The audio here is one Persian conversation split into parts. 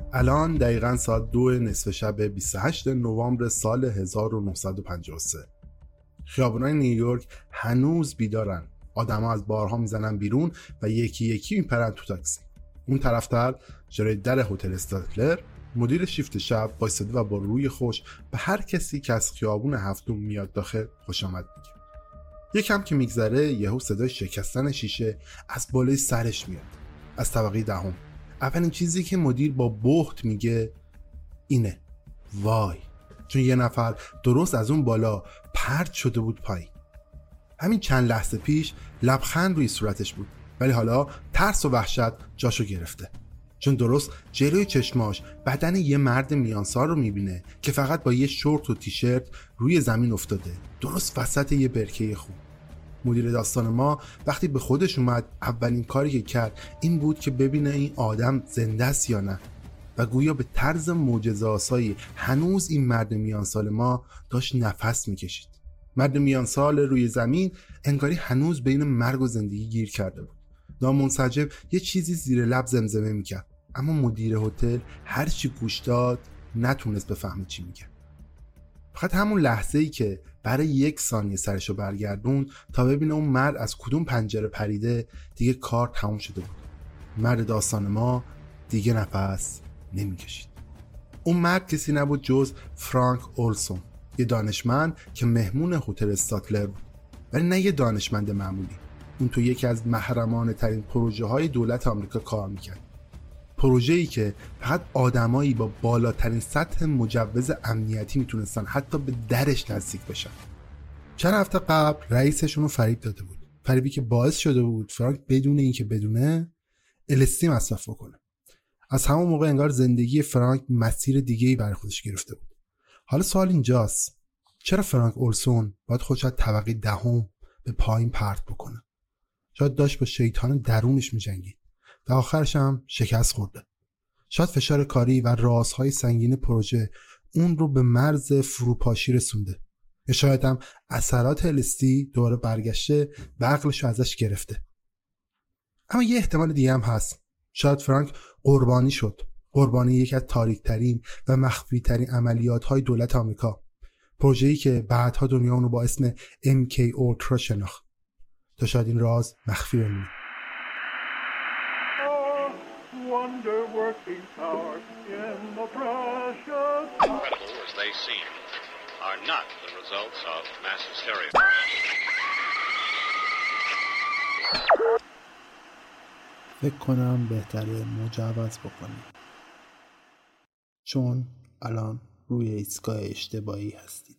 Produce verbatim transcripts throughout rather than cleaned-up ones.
الان دقیقاً ساعت دو نصف شب بیست و هشتم نوامبر سال هزار و نهصد و پنجاه و سه. خیابونای نیویورک هنوز بیدارن. آدما از بارها میزنن بیرون و یکی یکی میپرن تو تاکسی. اون طرفتر جلوی در هتل استاتلر مدیر شیفت شب وایساده و با روی خوش به هر کسی که از خیابون هفتم میاد داخل خوش آمد میگه. یکم که میگذره یهو صدای شکستن شیشه از بالای سرش میاد، از طبقه دهم. اولین چیزی که مدیر با بهت میگه اینه وای، چون یه نفر درست از اون بالا پرت شده بود پایین. همین چند لحظه پیش لبخند روی صورتش بود، ولی حالا ترس و وحشت جاشو گرفته، چون درست جلوی چشماش بدن یه مرد میانسال رو میبینه که فقط با یه شورت و تیشرت روی زمین افتاده، درست وسط یه برکه خون. مدیر داستان ما وقتی به خودش اومد اولین کاری که کرد این بود که ببینه این آدم زنده است یا نه، و گویا به طرز معجزه‌آسایی هنوز این مرد میانسال ما داشت نفس میکشید. مرد میانسال روی زمین انگاری هنوز بین مرگ و زندگی گیر کرده بود. نامنسجم یه چیزی زیر لب زمزمه میکرد، اما مدیر هتل هر چی گوش داد نتونست بفهمه چی میگه. فقط همون لحظه‌ای که برای یک ثانیه سرشو برگردون تا ببینه اون مرد از کدوم پنجره پریده، دیگه کار تموم شده بود. مرد داستان ما دیگه نفس نمیکشید. اون مرد کسی نبود جز فرانک اولسون، یه دانشمند که مهمون هتل استاتلر بود، ولی نه یه دانشمند معمولی. اون تو یکی از محرمانه ترین پروژه های دولت آمریکا کار میکرد. پروژه‌ای که فقط آدمایی با بالاترین سطح مجوز امنیتی میتونستن حتی به درش نزدیک بشن. چند هفته قبل رئیسشون رو فریب داده بود، فریبی که باعث شده بود فرانک بدون اینکه بدونه ال اس دی مصرف کنه. از همون موقع انگار زندگی فرانک مسیر دیگه‌ای برای خودش گرفته بود. حالا سوال اینجاست، چرا فرانک اولسون باید خودش از طبقه دهم به پایین پرت بکنه؟ شاید داشت با شیطان درونش می‌جنگید و آخرش هم شکست خورده. شاید فشار کاری و رازهای سنگین پروژه اون رو به مرز فروپاشی رسونده. یا شاید هم اثرات ال اس دی دوباره برگشته و عقلش رو ازش گرفته. اما یه احتمال دیگه هم هست. شاید فرانک قربانی شد. قربانی یکی از تاریک‌ترین و مخفی‌ترین عملیات‌های دولت آمریکا. پروژه‌ای که بعدها دنیا اون رو با اسم ام کی Ultra شناخت. تا شاید این راز مخفی بمونه. Wonder working power in the precious. Incredible as they seem, are not the results of mass hysteria. فکر کنم بهتره مجوز بکنیم، چون الان روی ایستگاه اشتباهی هستید.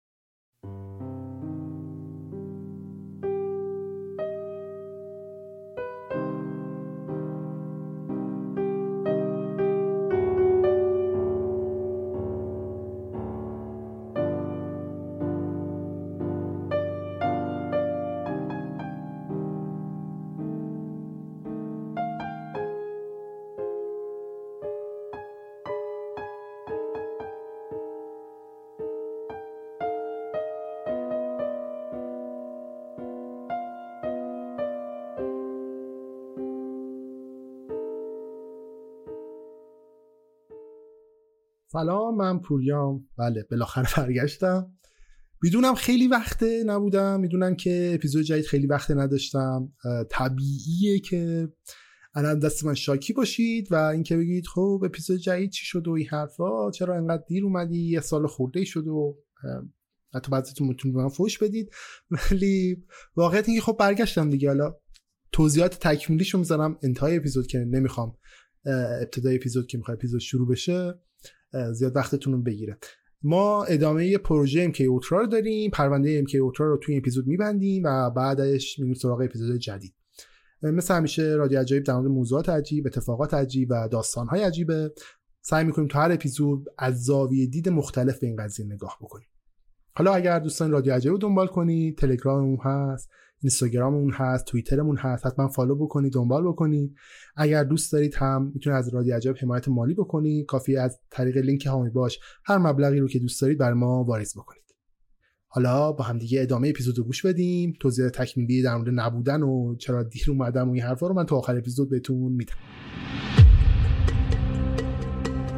سلام، من پوریام. بله بالاخره برگشتم. میدونم خیلی وقته نبودم، میدونم که اپیزود جدید خیلی وقته نداشتم. طبیعیه که الان دست من شاکی باشید و اینکه بگید خب اپیزود جدید چی شد و این حرفا، چرا انقدر دیر اومدی، یه سال خورده شد و حتی بعضیتون میتونید به من فوش بدید. ولی واقعیت اینکه خب برگشتم دیگه. حالا توضیحات تکمیلیشو میذارم انتهای اپیزود که نمیخوام ابتدای اپیزود که میخوام اپیزود شروع بشه زیاد وقتتون رو بگیره. ما ادامه یه پروژه ام کی Ultra رو داریم. پرونده ام کی Ultra رو توی اپیزود میبندیم و بعدش میریم سراغ اپیزود جدید. مثل همیشه رادیو عجایب در مورد موضوعات عجیب، اتفاقات عجیب و داستان‌های عجیبه. سعی می‌کنیم تو هر اپیزود از زاویه دید مختلف به این قضیه نگاه بکنیم. حالا اگر دوستان رادیو عجایب رو دنبال کنید، تلگراممون هست، اینستاگراممون هست، توییترمون هست، حتما فالو بکنید، دنبال بکنید. اگر دوست دارید هم میتونید از رادیو عجایب حمایت مالی بکنید. کافیه از طریق لینک هامی باش هر مبلغی رو که دوست دارید بر ما واریز بکنید. حالا با هم دیگه ادامه اپیزودو گوش بدیم. توضیح تکمیلی در مورد نبودن و چرا دیر اومدم و این حرفا رو من تو آخر اپیزود بهتون میدم.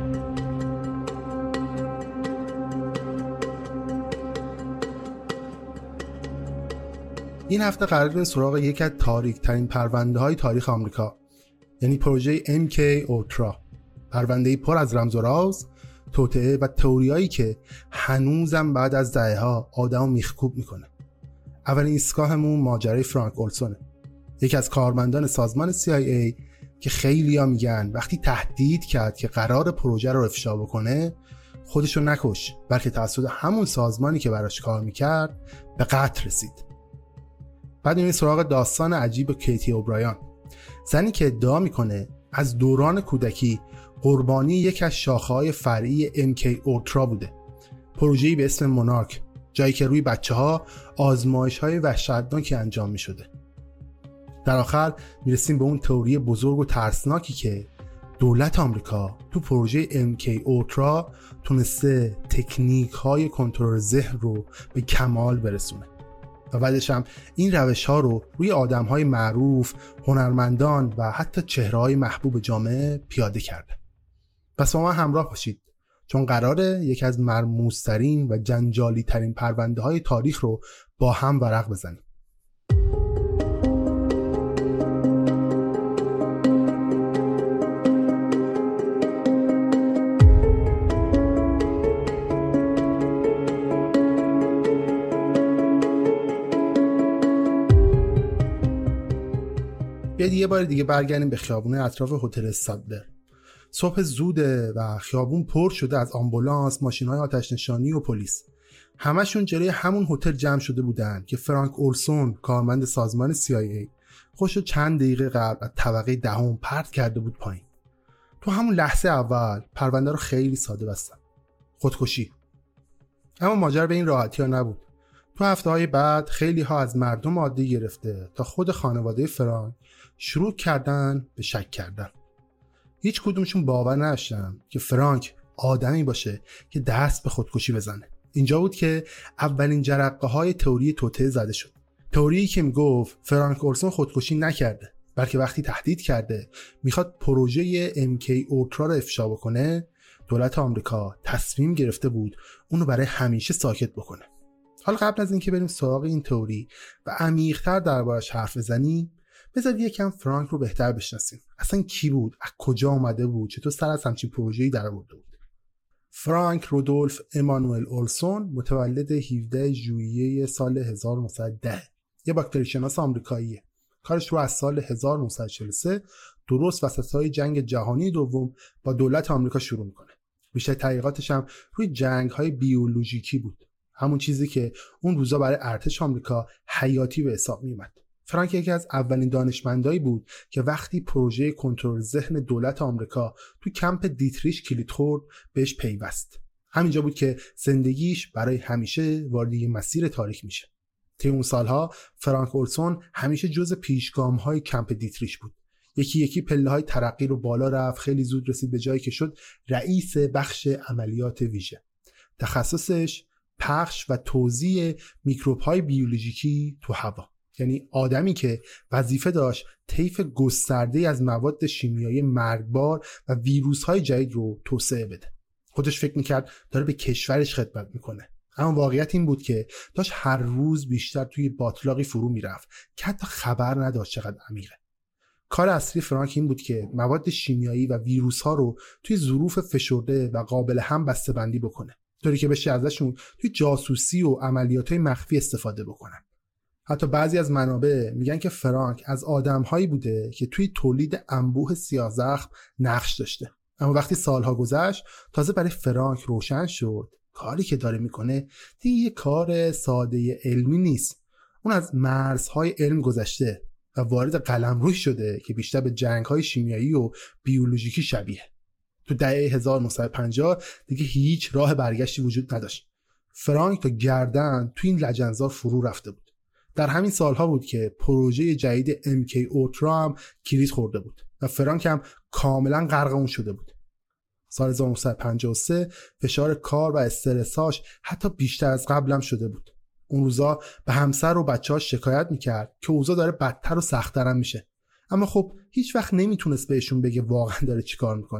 این هفته قرار بریم سراغ یکی از تاریک ترین پرونده های تاریخ آمریکا، یعنی پروژه ام کی اولترا. پرونده‌ای پر از رمز و راز، توطئه و تئوریایی که هنوزم بعد از دهه‌ها آدمو میخکوب میکنه. اولین ایستگاهمون ماجرای فرانک اولسونه، یکی از کارمندان سازمان سی آی ای که خیلی‌ها میگن وقتی تهدید کرد که قرار پروژه رو افشا بکنه، خودشو نکش، بلکه توسط همون سازمانی که براش کار میکرد به قتل رسید. بعد میریم سراغ داستان عجیب کیتی اوبرایان، زنی که ادعا میکنه از دوران کودکی قربانی یکی از شاخه‌های فرعی ام کی اولترا بوده، پروژه‌ای به اسم مونارک، جایی که روی بچه‌ها آزمایش‌های وحشتناکی انجام می‌شده. در آخر میرسیم به اون تئوری بزرگ و ترسناکی که دولت آمریکا تو پروژه ام کی اولترا تونسته تکنیک‌های کنترل ذهن رو به کمال برسونه و بعدش هم این روش‌ها رو روی آدم‌های معروف، هنرمندان و حتی چهره‌های محبوب جامعه پیاده کرده. پس با ما همراه باشید چون قراره یکی از مرموزترین و جنجالی ترین پرونده های تاریخ رو با هم ورق بزنیم. بیاید یه بار دیگه برگردیم به خیابون اطراف هتل استادلر. صبح زوده و خیابون پر شده از آمبولانس، ماشین‌های آتش نشانی و پلیس. همشون جلوی همون هتل جمع شده بودن که فرانک اولسون، کارمند سازمان سی آی ای، خودشو چند دقیقه قبل از طبقه دهم پرت کرده بود پایین. تو همون لحظه اول پرونده رو خیلی ساده بستن. خودکشی. اما ماجرا به این راحتی‌ها نبود. تو هفته‌های بعد خیلی ها از مردم عادی گرفته تا خود خانواده فرانک شروع کردن به شک کردن. هیچ کدومشون باور نداشتن که فرانک آدمی باشه که دست به خودکشی بزنه. اینجا بود که اولین جرقه های تئوری توطئه زده شد. تئوریی که میگفت فرانک اولسون خودکشی نکرده، بلکه وقتی تهدید کرده میخواد پروژه ام کی اولترا رو افشا بکنه، دولت آمریکا تصمیم گرفته بود اونو برای همیشه ساکت بکنه. حالا قبل از اینکه بریم سراغ این تئوری و عمیق‌تر دربارش حرف بزنیم، بذار یکم فرانک رو بهتر بشناسیم. اصلا کی بود؟ از کجا اومده بود؟ چطور سر از همچین پروژه‌ای درآورده بود؟ فرانک رودولف امانوئل اولسون متولد هفدهم ژوئیه سال هزار و نهصد و ده، یه باکتریشناس آمریکاییه. کارش رو از سال هزار و نهصد و چهل و سه درست وسطای جنگ جهانی دوم با دولت آمریکا شروع میکنه. بیشتر تحقیقاتش هم روی جنگ‌های بیولوژیکی بود، همون چیزی که اون روزا برای ارتش آمریکا حیاتی به حساب میومد. فرانک یکی از اولین دانشمندایی بود که وقتی پروژه کنترل ذهن دولت آمریکا تو کمپ دیتریش کلید خورد بهش پیوست. همینجا بود که زندگیش برای همیشه وارد یه مسیر تاریک میشه. طی اون سالها فرانک اولسون همیشه جزء پیشگام‌های کمپ دیتریش بود. یکی یکی پله‌های ترقی رو بالا رفت، خیلی زود رسید به جایی که شد رئیس بخش عملیات ویژه. تخصصش پخش و توزیع میکروب‌های بیولوژیکی تو هوا. یعنی آدمی که وظیفه داشت طیف گسترده‌ای از مواد شیمیایی مرگبار و ویروس‌های جدید رو توسعه بده. خودش فکر می‌کرد داره به کشورش خدمت می‌کنه، اما واقعیت این بود که داشت هر روز بیشتر توی باطلاقی فرو می‌رفت که حتی خبر نداشت چقدر عمیقه. کار اصلی فرانک این بود که مواد شیمیایی و ویروس‌ها رو توی ظروف فشرده و قابل هم بسته‌بندی بکنه، طوری که بشه ازشون توی جاسوسی و عملیات‌های مخفی استفاده بکنن. حتی بعضی از منابع میگن که فرانک از آدم‌هایی بوده که توی تولید انبوه سیاه‌زخم نقش داشته. اما وقتی سالها گذشت تازه برای فرانک روشن شد کاری که داره میکنه دیگه یه کار ساده علمی نیست. اون از مرزهای علم گذشته و وارد قلمروی شده که بیشتر به جنگ‌های شیمیایی و بیولوژیکی شبیه. تو دهه هزار و نهصد و پنجاه دیگه هیچ راه برگشتی وجود نداشت. فرانک تا گردن تو این لجنزار فرو رفته بود. در همین سالها بود که پروژه جدید ام کی اولترا هم کلید خورده بود و فرانک هم کاملا غرق اون شده بود. سال هزار و نهصد و پنجاه و سه فشار کار و استرساش حتی بیشتر از قبلم شده بود. اون روزا به همسر و بچه‌هاش شکایت میکرد که اوضاع داره بدتر و سخت‌تر میشه. اما خب هیچ وقت نمیتونست بهشون بگه واقعا داره چیکار میکنه.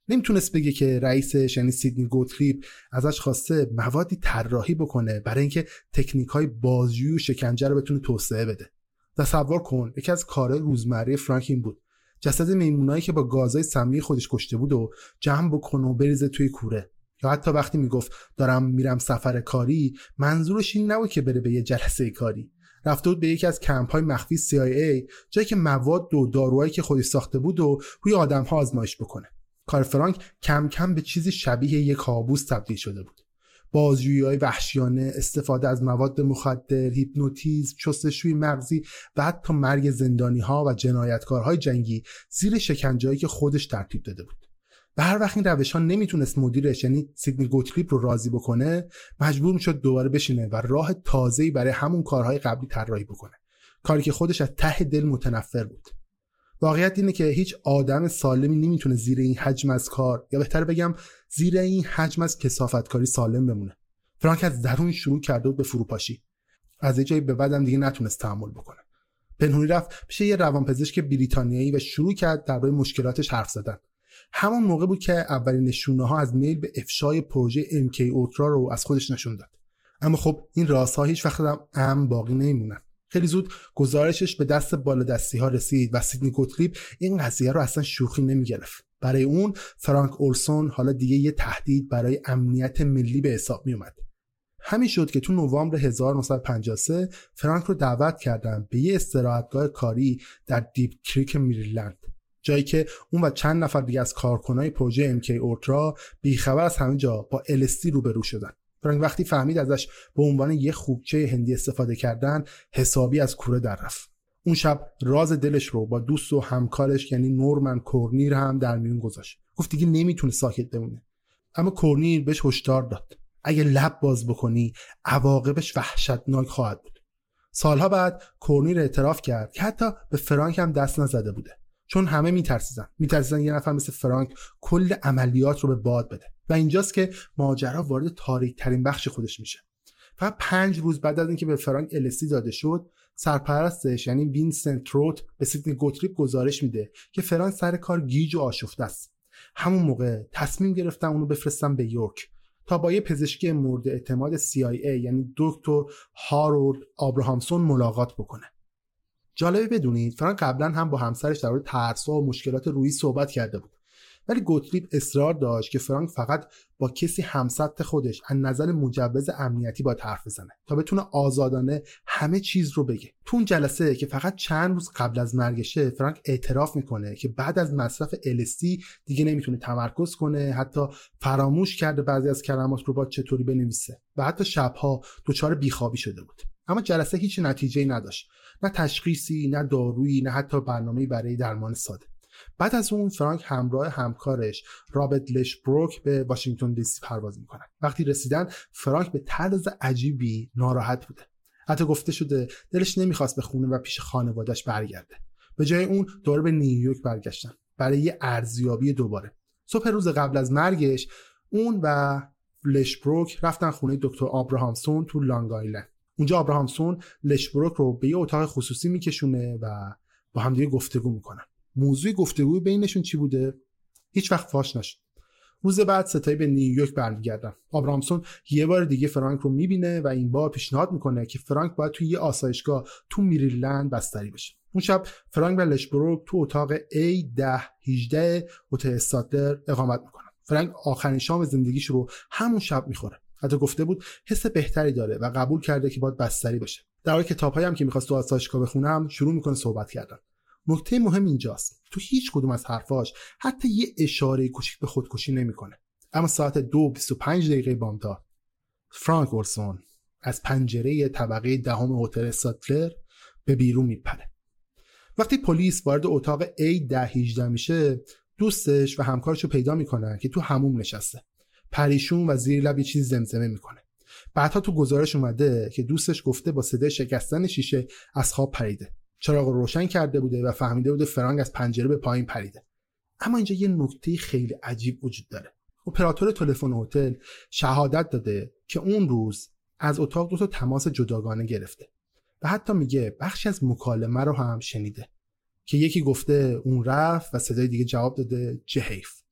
نمیتونست بگه که رئیسش یعنی سیدنی گوتلیب ازش خواسته موادی طراحی بکنه برای اینکه تکنیک‌های بازجویی و شکنجه رو بتونه توسعه بده. تصور کن یکی از کارهای روزمره فرانک این بود جسد میمونایی که با گازهای سمی خودش کشته بود و جمع بکنه و بریزه توی کوره. یا حتی وقتی میگفت دارم میرم سفر کاری، منظورش این نبود که بره به یه جلسه کاری. رفته بود به یکی از کمپ‌های مخفی سی آی ای، جایی که مواد و داروهایی که خودش ساخته بود و روی آدم‌ها آزمایش بکنه. کار فرانک کم کم به چیزی شبیه یک کابوس تبدیل شده بود. بازجویی‌های وحشیانه، استفاده از مواد مخدر، هیپنوتیزم، شستشوی مغزی و حتی مرگ زندانی‌ها و جنایتکارهای جنگی زیر شکنجه‌ای که خودش ترتیب داده بود. و هر وقت این روش‌ها نمیتونست مدیرش یعنی سیدنی گوتلیب رو راضی بکنه، مجبور میشد دوباره بشینه و راه تازه‌ای برای همون کارهای قبلی طراحی بکنه. کاری که خودش از ته دل متنفر بود. واقعیت اینه که هیچ آدم سالمی نمیتونه زیر این حجم از کار، یا بهتر بگم زیر این حجم از کثافتکاری سالم بمونه. فرانک از درون شروع کرده بود به فروپاشی. از یه جایی به بعدم دیگه نتونست تحمل بکنه. پنهونی رفت پیش یه روانپزشک بریتانیایی و شروع کرد درباره مشکلاتش حرف زدن. همون موقع بود که اولین نشونه‌ها از میل به افشای پروژه ام کی اولترا رو از خودش نشون داد. اما خب این رازها هیچ وقت هم امن باقی نمیمونن. خیلی زود گزارشش به دست بالادستی‌ها رسید و سیدنی گوتلیب این قضیه رو اصلا شوخی نمی‌گرفت. برای اون فرانک اولسون حالا دیگه یه تهدید برای امنیت ملی به حساب میومد. همین شد که تو نوامبر هزار و نهصد و پنجاه و سه فرانک رو دعوت کردن به یه استراحتگاه کاری در دیپ کریک مریلند، جایی که اون و چند نفر دیگه از کارکنای پروژه ام کی اولترا بیخبر از همه جا با ال اس دی روبرو شدن. فرانک وقتی فهمید ازش به عنوان یه خوبچه هندی استفاده کردن، حسابی از کوره در رفت. اون شب راز دلش رو با دوست و همکارش یعنی نورمن کورنیر هم در میون گذاشت. گفت دیگه نمیتونه ساکت بمونه. اما کورنیر بهش هشدار داد اگه لب باز بکنی عواقبش وحشتناک خواهد بود. سالها بعد کورنیر اعتراف کرد که حتی به فرانک هم دست نزده بوده، چون همه میترسیدن میترسیدن یه نفر مثل فرانک کل عملیات رو به باد بده. و اینجاست که ماجرا وارد تاریک ترین بخش خودش میشه. فقط پنج روز بعد از اینکه به فرانک ال اس دی داده شد، سرپرستش یعنی وینسنت تروت به سیدنی گوتلیب گزارش میده که فرانک سر کار گیج و آشفته است. همون موقع تصمیم گرفتن اونو بفرستن به یورک تا با یه پزشکی مورد اعتماد سی آی ای یعنی دکتر هارولد آبراهامسون ملاقات بکنه. جالبه بدونید فرانک قبلا هم با همسرش درباره ترس‌ها و مشکلات روحی صحبت کرده بود، ولی گوتلیب اصرار داشت که فرانک فقط با کسی همسط خودش از نظر مجوز امنیتی باید حرف بزنه تا بتونه آزادانه همه چیز رو بگه. تو اون جلسه که فقط چند روز قبل از مرگشه، فرانک اعتراف میکنه که بعد از مصرف ال اس دی دیگه نمیتونه تمرکز کنه، حتی فراموش کرده بعضی از کلمات رو باید چطوری بنویسه و حتی شبها دچار بیخوابی شده بود. اما جلسه هیچ نتیجه‌ای نداشت، نه تشخیصی، نه دارویی، نه حتی برنامه‌ای برای درمان ساده. بعد از اون فرانک همراه همکارش رابرت لشبروک به واشنگتن دی سی پرواز میکنن. وقتی رسیدن فرانک به طرز عجیبی ناراحت بوده. حتی گفته شده دلش نمیخواست به خونه و پیش خانواده‌اش برگرده. به جای اون دوباره به نیویورک برگشتن برای یه ارزیابی دوباره. صبح روز قبل از مرگش اون و لشبروک رفتن خونه دکتر آبراهامسون تو لانگ آیلند. اونجا آبراهامسون لشبروک رو به یه اتاق خصوصی میکشونه و با هم دیگه گفتگو میکنن. موضوع گفتگوی بینشون چی بوده؟ هیچ وقت فاش نشد. روز بعد ستایی به نیویورک برمیگردن. آبراهامسون یه بار دیگه فرانک رو میبینه و این بار پیشنهاد میکنه که فرانک باید توی یه آسایشگاه تو مریلند بستری بشه. اون شب فرانک و لشبروک تو اتاق ای ده هجده هتل استادلر اقامت میکنن. فرانک آخرین شام زندگیش رو همون شب میخوره. حتی گفته بود حس بهتری داره و قبول کرده که باید بستری بشه. در حالی کتابایی هم که می‌خواست تو آسایشگاه بخونم شروع میکنه صحبت کردن. نکته مهم اینجاست تو هیچ کدوم از حرفاش حتی یه اشاره کوچیک به خودکشی نمیکنه. اما ساعت دو و بیست و پنج دقیقه بامداد فرانک اولسون از پنجره طبقه دهم هتل استادلر به بیرون میپره. وقتی پلیس وارد اتاق ای ده هجده میشه، دوستش و همکارشو پیدا میکنن که تو حموم نشسته، پریشون و زیر لب یه چیز زمزمه میکنه. بعدها تو گزارش اومده که دوستش گفته با صدای شکستن شیشه از خواب پریده. چراغ رو روشن کرده بوده و فهمیده بوده فرانک از پنجره به پایین پریده. اما اینجا یه نکته خیلی عجیب وجود داره. اپراتور تلفن هتل شهادت داده که اون روز از اتاق دو تا تماس جداگانه گرفته و حتی میگه بخشی از مکالمه رو هم شنیده که یکی گفته اون رفت و صدای دیگه جواب داده چه حیف.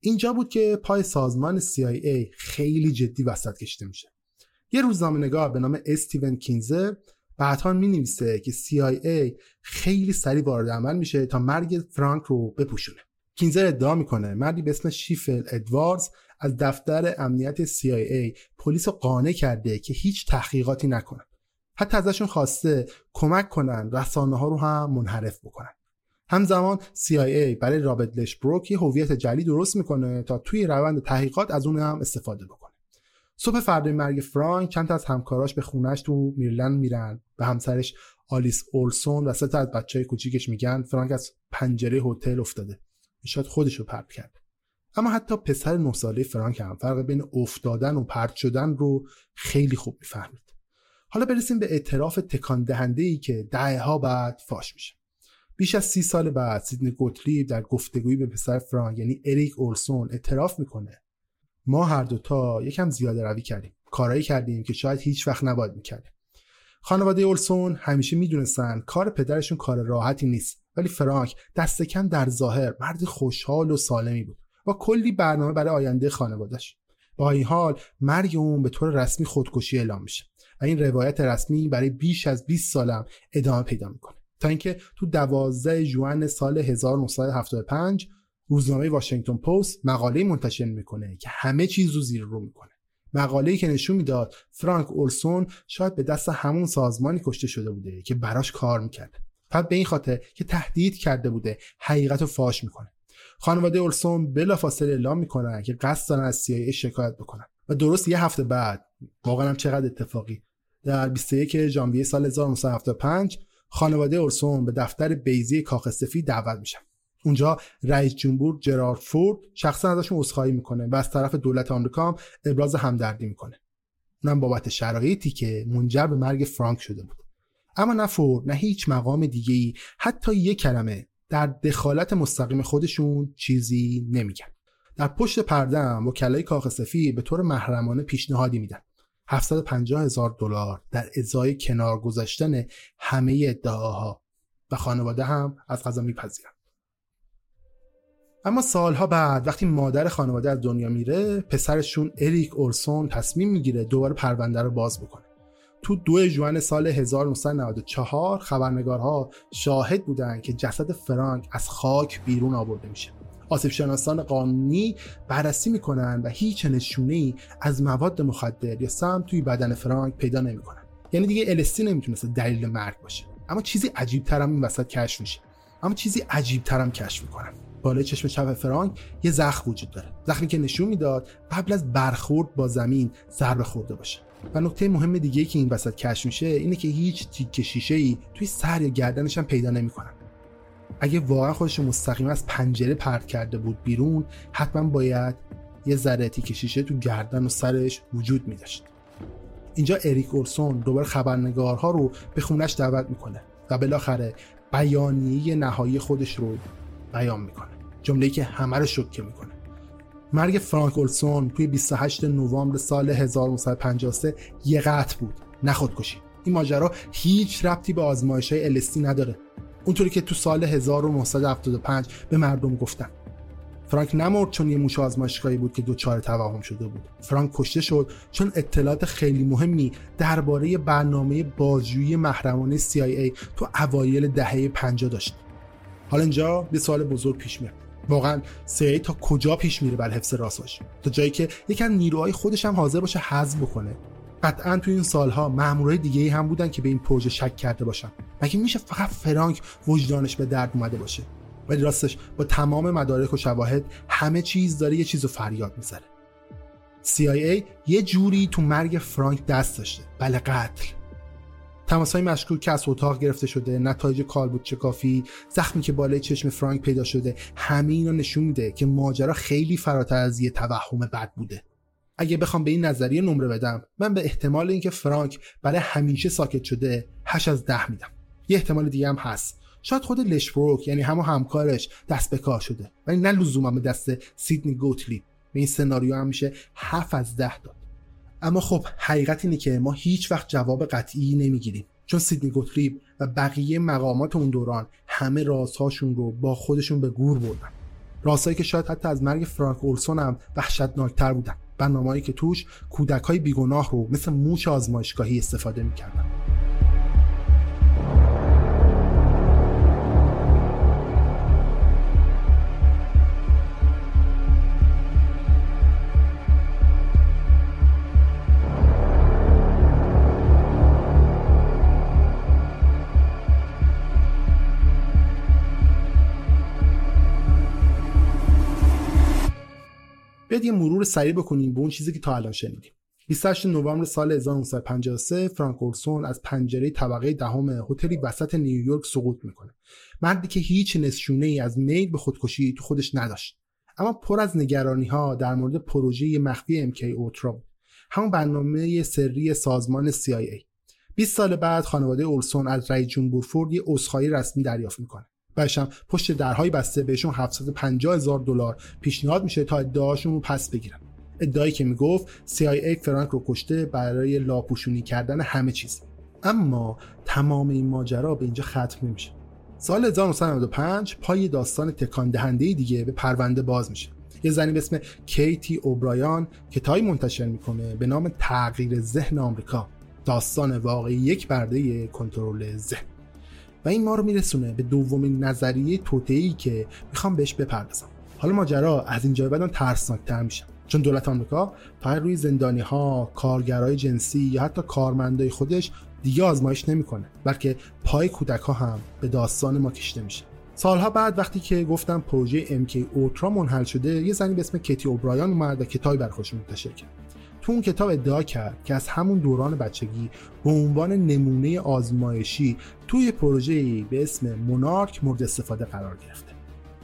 اینجا بود که پای سازمان سی آی ای خیلی جدی وسط کشیده میشه. یه روزنامه‌نگار به نام استیون کینزر بعدها می‌نویسه که سی آی ای خیلی سریع وارد عمل میشه تا مرگ فرانک رو بپوشونه. کینزر ادعا میکنه مردی به اسم شیفل ادواردز از دفتر امنیت سی آی ای پلیس رو قانع کرده که هیچ تحقیقاتی نکنن. حتی ازشون خواسته کمک کنن رسانه‌ها رو هم منحرف بکنن. همزمان سی آی ای برای رابرت لشبروک یه هویت جعلی درست میکنه تا توی روند تحقیقات از اون هم استفاده بکنه. صبح فردای مرگ فرانک چند تا از همکاراش به خونه‌اش تو میرلند میرن، به همسرش آلیس اولسون و سه تا از بچهای کوچیکش میگن فرانک از پنجره هتل افتاده. شاید خودش رو پرت کرد. اما حتی پسر نه ساله فرانک هم فرق بین افتادن و پرت شدن رو خیلی خوب میفهمید. حالا برسیم به اعتراف تکان دهنده‌ای که دهه‌ها بعد فاش میشه. بیش از سی سال بعد سیدنی گوتلیب در گفتگویی به پسر فرانک یعنی اریک اولسون اعتراف میکنه ما هر دوتا یکم زیاده روی کردیم، کارایی کردیم که شاید هیچ وقت نباید میکردیم. خانواده اولسون همیشه میدونستن کار پدرشون کار راحتی نیست، ولی فرانک دست کم در ظاهر مرد خوشحال و سالمی بود و کلی برنامه برای آینده خانواده‌اش. با این حال مرگ اون به طور رسمی خودکشی اعلام میشه و این روایت رسمی برای بیش از بیست سالم ادامه پیدا میکنه تا اینکه تو دوازده ژوئن سال هزار و نهصد و هفتاد و پنج روزنامه واشنگتن پست مقاله‌ای منتشر میکنه که همه چیز رو زیر رو میکنه. مقاله‌ای که نشون میداد فرانک اولسون شاید به دست همون سازمانی کشته شده بوده که براش کار میکرد. فقط به این خاطر که تهدید کرده بوده حقیقت رو فاش میکنه. خانواده اولسون بلافاصله اعلام میکنن که قصد دارن از سی آی ای شکایت بکنن و درست یه هفته بعد، واقعا هم چقدر اتفاقی، در بیست و یکم ژانویه سال هزار و نهصد و هفتاد و پنج خانواده اولسون به دفتر بیضه کاخ سفید دعوت میشن. اونجا رئیس جمهور جرارد فورد شخصا ازشون عذرخواهی میکنه و از طرف دولت آمریکا هم ابراز همدردی میکنه. اونم بابت شرایطی که منجر به مرگ فرانک شده بود. اما نه فورد نه هیچ مقام دیگه‌ای حتی یک کلمه در دخالت مستقیم خودشون چیزی نمیگن. در پشت پرده هم وکلای کاخ سفید به طور محرمانه پیشنهادی میدن هفتصد و پنجاه هزار دلار در ازای کنار گذاشتن همه ادعاها و خانواده هم از قضا میپذیرن. اما سالها بعد وقتی مادر خانواده از دنیا میره، پسرشون اریک اولسون تصمیم میگیره دوباره پرونده رو باز بکنه. تو دو ژوئن سال هزار و نهصد و نود و چهار خبرنگارها شاهد بودن که جسد فرانک از خاک بیرون آورده میشه. آسیب شناسان قانونی بررسی میکنن و هیچ نشونه‌ای از مواد مخدر یا سم توی بدن فرانک پیدا نمیکنن. یعنی دیگه ال اس دی نمیتونسته دلیل مرگ باشه. اما چیزی عجیب‌تر هم این وسط کشف میشه. اما چیزی عجیب‌تر هم کشف میکنن. بالای چشم چپ فرانک یه زخم وجود داره. زخمی که نشون میداد قبل از برخورد با زمین ضربه خورده باشه. و نکته مهم دیگه‌ای که این وسط کشف میشه اینه که هیچ تیکه شیشه‌ای توی سر یا گردنش هم پیدا نمیکنن. اگه واقعا خودش مستقیم از پنجره پرت کرده بود بیرون، حتما باید یه ذره تیکه شیشه تو گردن و سرش وجود می‌داشت. اینجا اریک اولسون دوباره خبرنگارها رو به خونش دعوت میکنه و بالاخره بیانیه نهایی خودش رو بیان میکنه. جمله‌ای که همه رو شوکه میکنه. مرگ فرانک اولسون توی بیست و هشتم نوامبر سال هزار و نهصد و پنجاه و سه یه قتل بود، نه خودکشی. این ماجرا هیچ ربطی به آزمایش‌های ال اس دی نداره. اونطوری که تو سال هزار و نهصد و هفتاد و پنج به مردم گفتن. فرانک نمرد چون یه موش آزمایشگاهی بود که دچار توهم شده بود. فرانک کشته شد چون اطلاعات خیلی مهمی درباره برنامه بازجویی محرمانه سی آی ای تو اوایل دهه پنجاه داشت. حالا اینجا یه سوال بزرگ پیش میاد. واقعا سی آی ای تا کجا پیش میره برای حفظ راستش؟ تا جایی که یکم نیروهای خودش هم حاضر باشه حذف بکنه. قطعاً تو این سالها مامورای دیگه‌ای هم بودن که به این پروژه شک کرده باشن. مگه میشه فقط فرانک وجدانش به درد اومده باشه؟ ولی راستش با تمام مدارک و شواهد همه چیز داره یه چیزو فریاد میزنه. سی آی ای یه جوری تو مرگ فرانک دست داشته. بله، قتل. تماس‌های مشکوک که از اتاق گرفته شده، نتایج کالبد شکافی، زخمی که بالای چشم فرانک پیدا شده، همه اینا نشون میده که ماجرا خیلی فراتر از یه توهم بد بوده. اگه بخوام به این نظریه نمره بدم، من به احتمال اینکه فرانک برای همیشه ساکت شده هشت از ده میدم. یه احتمال دیگه هم هست. شاید خود لشبروک یعنی همون همکارش دست به کار شده، ولی نه لزوما به دست سیدنی گوتلیب. به این سناریو هم میشه هفت از ده داد. اما خب حقیقت اینه که ما هیچ وقت جواب قطعی نمیگیریم، چون سیدنی گوتلیب و بقیه مقامات اون دوران همه رازهاشون رو با خودشون به گور بردن. راستایی که شاید حتی از مرگ فرانک اولسون هم وحشتناکتر بودن، برنامه‌ای که توش کودک‌های بیگناه رو مثل موش آزمایشگاهی استفاده می‌کردن. بیاید یه مرور سریع بکنیم به اون چیزی که تا الان شنیدیم. بیست و هشتم نوامبر سال هزار و نهصد و پنجاه و سه فرانک اولسون از پنجره طبقه دهم هتلی وسط نیویورک سقوط میکنه. مردی که هیچ نشونه ای از میل به خودکشی تو خودش نداشت، اما پر از نگرانی ها در مورد پروژه مخفی ام کی اولترا بود، همون برنامه سری سازمان سی آی ای. بیست سال بعد خانواده اولسون از رئیس جمهور فورد یه عذرخواهی رسمی دریافت میکنه. بعدش هم پشت درهای بسته بهشون هفتصد و پنجاه هزار دلار پیشنهاد میشه تا ادعاشون رو پس بگیرن. ادعایی که میگفت سی آی ای فرانک رو کشته برای لاپوشونی کردن همه چیز. اما تمام این ماجرا به اینجا ختم نمیشه. سال هزار و نهصد و نود و پنج پای داستان تکان دهنده دیگه به پرونده باز میشه. یه زنی به اسم کیتی اوبرایان کتابی منتشر میکنه به نام تغییر ذهن آمریکا، داستان واقعی یک برده کنترل ذهن. و این ما رو میرسونه به دومین نظریه توطئه‌ای که میخوام بهش بپردازم. حالا ماجرا از اینجا بعدم ترسناکتر میشه، چون دولت آمریکا فقط روی زندانی‌ها، کارگرای جنسی یا حتی کارمندای خودش دیگه آزمایش نمیکنه، بلکه پای کودک‌ها هم به داستان ما کشیده میشه. سالها بعد وقتی که گفتم پروژه ام کی اولترا منحل شده، یه زنی به اسم کیتی اوبرایان اومد و کتابی برای خودش منتشر کرد. تو اون کتاب ادعا کرد که از همون دوران بچگی به عنوان نمونه آزمایشی توی پروژه‌ای به اسم مونارک مورد استفاده قرار گرفته.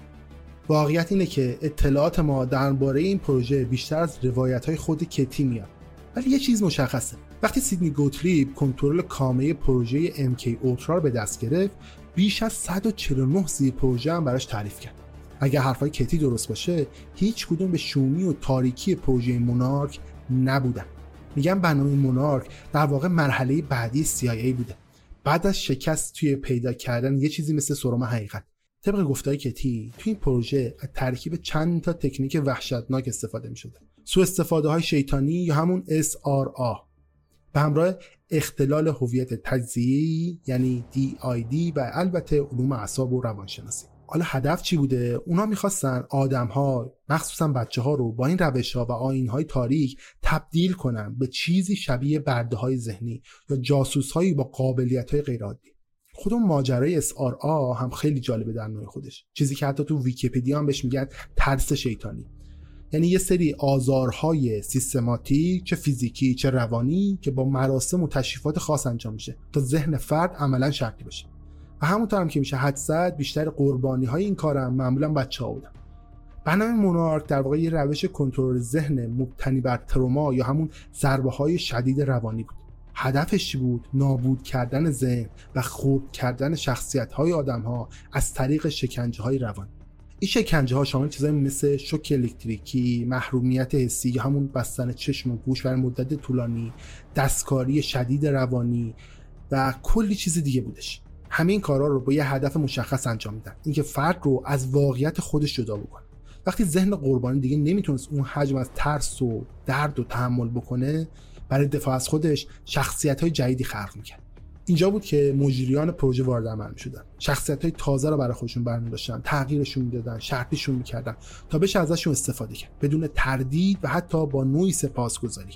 واقعیت اینه که اطلاعات ما درباره این پروژه بیشتر از روایت‌های خود کیتی میاد. ولی یه چیز مشخصه. وقتی سیدنی گوتلیب کنترل کامل پروژه ام کی اولترا رو به دست گرفت، بیش از صد و چهل و نه زیر پروژه هم براش تعریف کرد. اگر حرفای کیتی درست باشه، هیچ کدوم به شومی و تاریکی پروژه مونارک نبودن. میگم برنامه مونارک در واقع مرحله بعدی سی آی ای بوده. بعد از شکست توی پیدا کردن یه چیزی مثل سرم حقیقت. طبق گفته‌های کیتی، توی این پروژه از ترکیب چند تا تکنیک وحشتناک استفاده می‌شده. سوء استفاده های شیطانی یا همون اس آر آ به همراه اختلال هویت تجزیه‌ای یعنی دی آی دی و البته علوم اعصاب و روانشناسی. حالا هدف چی بوده؟ اونا میخواستن آدم‌ها مخصوصا بچه‌ها رو با این روش‌ها و آیین‌های تاریک تبدیل کنن به چیزی شبیه برده‌های ذهنی یا جاسوس‌هایی با قابلیت‌های غیرعادی. خود اون ماجرای اس آر آ هم خیلی جالبه در نوع خودش، چیزی که حتی تو ویکی‌پدیا هم بهش میگن ترس شیطانی. یعنی یه سری آزارهای سیستماتیک چه فیزیکی چه روانی که با مراسم و تشریفات خاص انجام میشه تا ذهن فرد عملاً شکل بشه. و همونطور هم که میشه حد زد بیشتر قربانی های این کارم معمولا بچه‌ها بودن. برنامه مونارک در واقع یه روش کنترل ذهن مبتنی بر تروما یا همون ضربه های شدید روانی بود. هدفش چی بود؟ نابود کردن ذهن و خرد کردن شخصیت های آدم ها از طریق شکنجه های روانی. این شکنجه ها شامل چیزایی مثل شوک الکتریکی، محرومیت حسی یا همون بستن چشم و گوش برای مدت طولانی، دستکاری شدید روانی و کلی چیز دیگه بودش. همه این کارا رو با یه هدف مشخص انجام میدن، اینکه فرد رو از واقعیت خودش جدا بکنه. وقتی ذهن قربانی دیگه نمیتونست اون حجم از ترس و درد رو تحمل بکنه، برای دفاع از خودش شخصیت‌های جدیدی خلق می‌کرد. اینجا بود که مجریان پروژه وارد عمل می‌شدن. شخصیت‌های تازه رو برای خودشون برمی‌داشتن، تغییرشون میدادن، شرطیشون می‌کردن تا بشه ازشون استفاده کرد بدون تردید و حتی با نوعی سپاسگزاری.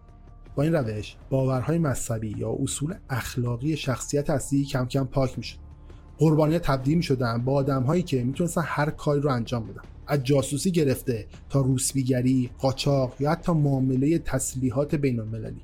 با این روش باورهای مذهبی یا اصول اخلاقی شخصیت اصلی کم کم پاک میشد. قربانی‌ها تبدیل می‌شدن با آدم‌هایی که میتونستن هر کاری رو انجام بدن، از جاسوسی گرفته تا روسبیگری، قاچاق یا حتی معامله تسلیحات بین‌المللی.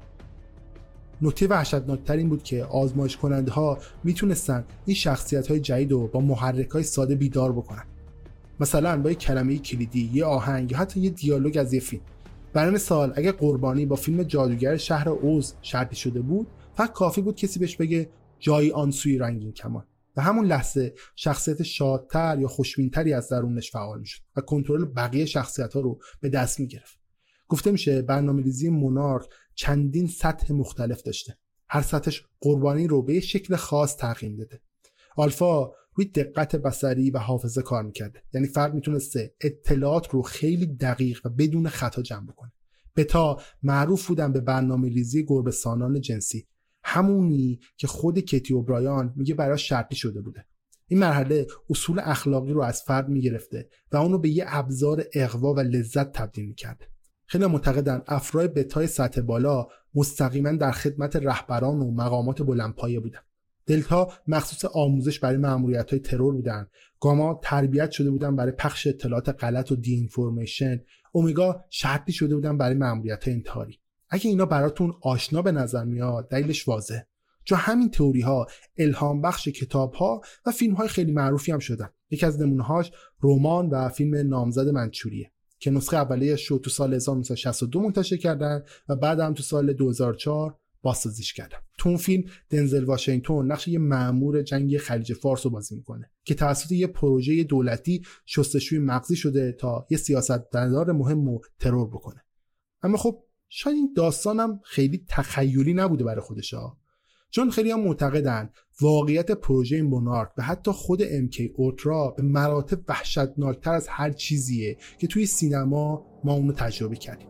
نکته وحشتناک‌تر این بود که آزمایش کننده‌ها میتونستن این شخصیت‌های جدید رو با محرک‌های ساده بیدار بکنن. مثلا با یک کلمه کلیدی، یه آهنگ یا حتی یه دیالوگ از یه فیلم. برای مثال اگه قربانی با فیلم جادوگر شهر اوز شرطی شده بود، فقط کافی بود کسی بهش بگه جایی آن سوی رنگین کمان و همون لحظه شخصیت شادتر یا خوشبینتری از درونش فعال میشد و کنترل بقیه شخصیت‌ها رو به دست میگرفت. گفته میشه برنامه‌ریزی مونارک چندین سطح مختلف داشته. هر سطحش قربانی رو به یک شکل خاص تقسیم داده. آلفا روی دقت بصری و حافظه کار میکرده. یعنی فرد میتونسته اطلاعات رو خیلی دقیق و بدون خطا جمع بکنه. بتا معروف بودن به برنامه‌ریزی گربه‌سانان جنسی، همونی که خود کتی اوبرایان میگه براش شرطی شده بوده. این مرحله اصول اخلاقی رو از فرد میگرفته و اونو به یه ابزار اغوا و لذت تبدیل میکرده. خیلی معتقدن افراد بتای سطح بالا مستقیما در خدمت رهبران و مقامات بلندپایه بودن. دلتا مخصوص آموزش برای ماموریت‌های ترور بودن، گاما تربیت شده بودن برای پخش اطلاعات غلط و دی اینفورمیشن، اومگا شرطی شده بودن برای ماموریت‌های انتحاری. اگه اینا براتون آشنا به نظر میاد دلیلش واضحه، چون همین تئوری ها الهام بخش کتاب ها و فیلم های خیلی معروفی هم شدن. یکی از نمونه‌هاش رمان و فیلم نامزد منچوریه که نسخه اولیه‌اش رو تو سال هزار و نهصد و شصت و دو منتشر کردن و بعد هم تو سال دو هزار و چهار بازسازیش کردن. تو اون فیلم دنزل واشنگتن نقش یه مأمور جنگ خلیج فارس رو بازی میکنه که توسط یه پروژه دولتی شستشوی مغزی شده تا یه سیاستمدار مهم رو ترور بکنه. اما خب شاید این داستانم خیلی تخیلی نبوده برای خودشا، چون خیلی هم معتقدن واقعیت پروژه مونارک و حتی خود ام کی اولترا به مراتب وحشتناکتر از هر چیزیه که توی سینما ما اونو تجربه کردیم.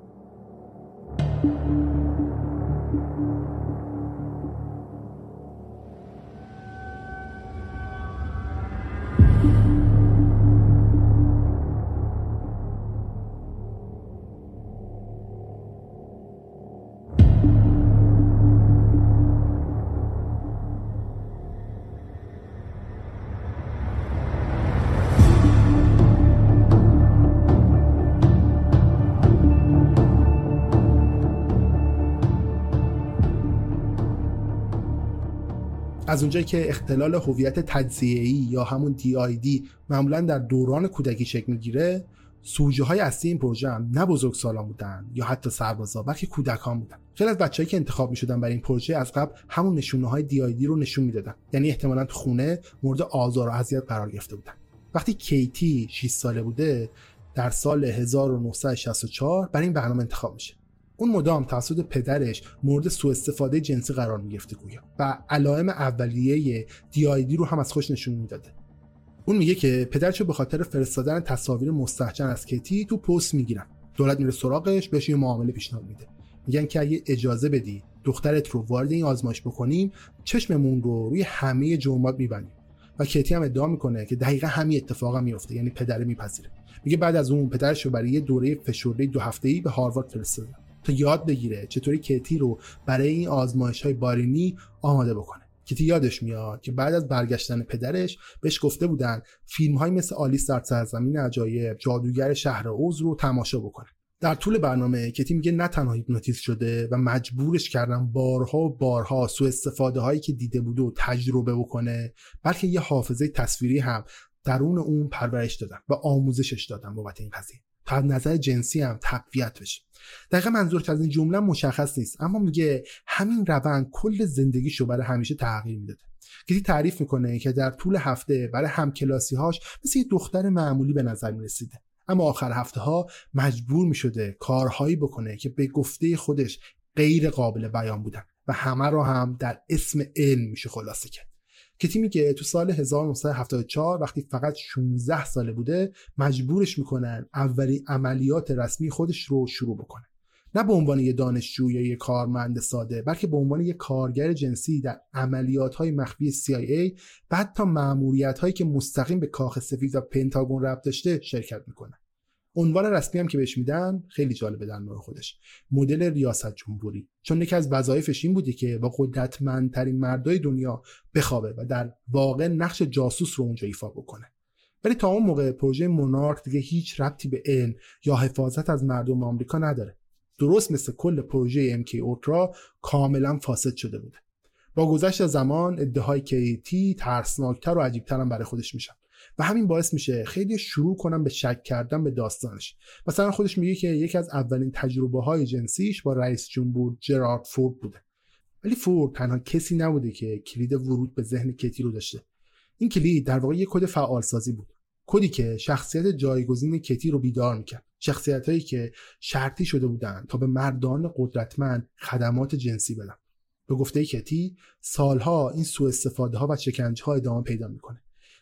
از اونجایی که اختلال هویت تجزیه‌ای یا همون دی آی دی معمولا در دوران کودکی شکل میگیره، سوژه های اصلی این پروژه هم نه بزرگسالان بودن یا حتی سربازا، بلکه کودکان بودن. خیلی از بچه‌هایی که انتخاب می‌شدن برای این پروژه از قبل همون نشونه‌های دی آی دی رو نشون میدادن، یعنی احتمالاً تو خونه مورد آزار و اذیت قرار گرفته بودن. وقتی کیتی شش ساله بوده، در سال هزار و نهصد و شصت و چهار برای این برنامه انتخاب میشه. اون مدام توسط پدرش مورد سوء استفاده جنسی قرار میگرفته گویا و علائم اولیه دی آی دی رو هم از خودش نشون میداده. اون میگه که پدرشو به خاطر فرستادن تصاویر مستحجن از کتی تو پست میگیرن. دولت میره سراغش، بهش یه معامله پیشنهاد میده. میگن که اگه اجازه بدی دخترت رو وارد این آزمایش بکنیم، چشممون رو روی همه جرمات میبندیم. و کتی هم ادعا میکنه که دقیقاً همین اتفاق هم میفته، یعنی پدر میپذیره. میگه بعد از اون پدرشو برای یه دوره فشرده دو هفته‌ای به هاروارد فرستادن تا یاد بگیره چطوری کتی رو برای این آزمایش‌های بارینی آماده بکنه. کتی یادش میاد که بعد از برگشتن پدرش بهش گفته بودن فیلم‌هایی مثل آلیس در سرزمین عجایب، جادوگر شهر اوز رو تماشا بکنه. در طول برنامه کتی میگه نه تنها هیپنوتیزم شده و مجبورش کردن بارها و بارها سوء استفاده هایی که دیده بوده و تجربه بکنه، بلکه یه حافظه تصویری هم درون اون پرورش دادن و آموزشش دادن بابت این قضیه تا از نظر جنسی هم تقویت بشه. دقیقا منظورش از این جمله مشخص نیست، اما میگه همین روند کل زندگیشو برای همیشه تغییر میداده. کتی تعریف میکنه که در طول هفته برای همکلاسی‌هاش مثل یه دختر معمولی به نظر میرسیده، اما آخر هفته ها مجبور میشده کارهایی بکنه که به گفته خودش غیر قابل بیان بودن و همه رو هم در اسم علم میشه خلاصه کرد. کتی میگه تو سال هزار و نهصد و هفتاد و چهار وقتی فقط شانزده ساله بوده مجبورش میکنن اولین عملیات رسمی خودش رو شروع بکنه، نه به عنوان یه دانشجو یا یه کارمند ساده، بلکه به عنوان یه کارگر جنسی در عملیات‌های مخفی سی آی ای، بعد تا مأموریت‌هایی که مستقیم به کاخ سفید و پنتاگون ربط داشته شرکت میکنه. عنوان رسمی هم که بهش میدن خیلی جالبه در نوع خودش، مدل ریاست جمهوری، چون یکی از وظایفش این بودی که با قدرتمندترین مردای دنیا بخوابه و در واقع نقش جاسوس رو اونجا ایفا بکنه. ولی تا اون موقع پروژه مونارک دیگه هیچ ربطی به علم یا حفاظت از مردم آمریکا نداره. درست مثل کل پروژه ام کی اولترا کاملا فاسد شده بوده. با گذشت زمان ادعاهای کیتی ترسناکتر و عجیبتر هم برای خودش میشن و همین باعث میشه خیلی شروع کنن به شک کردن به داستانش. مثلا خودش میگه که یکی از اولین تجربه های جنسیش با رئیس جمهور جرارد فورد بوده. ولی فورد تنها کسی نبوده که کلید ورود به ذهن کتی رو داشته. این کلید در واقع یک کد فعالسازی بود، کدی که شخصیت جایگزین کتی رو بیدار میکرد، شخصیتایی که شرطی شده بودن تا به مردان قدرتمند خدمات جنسی بدن. به گفته کتی سالها این سوء استفاده ها و شکنجه ها ادامه پیدا میکنه.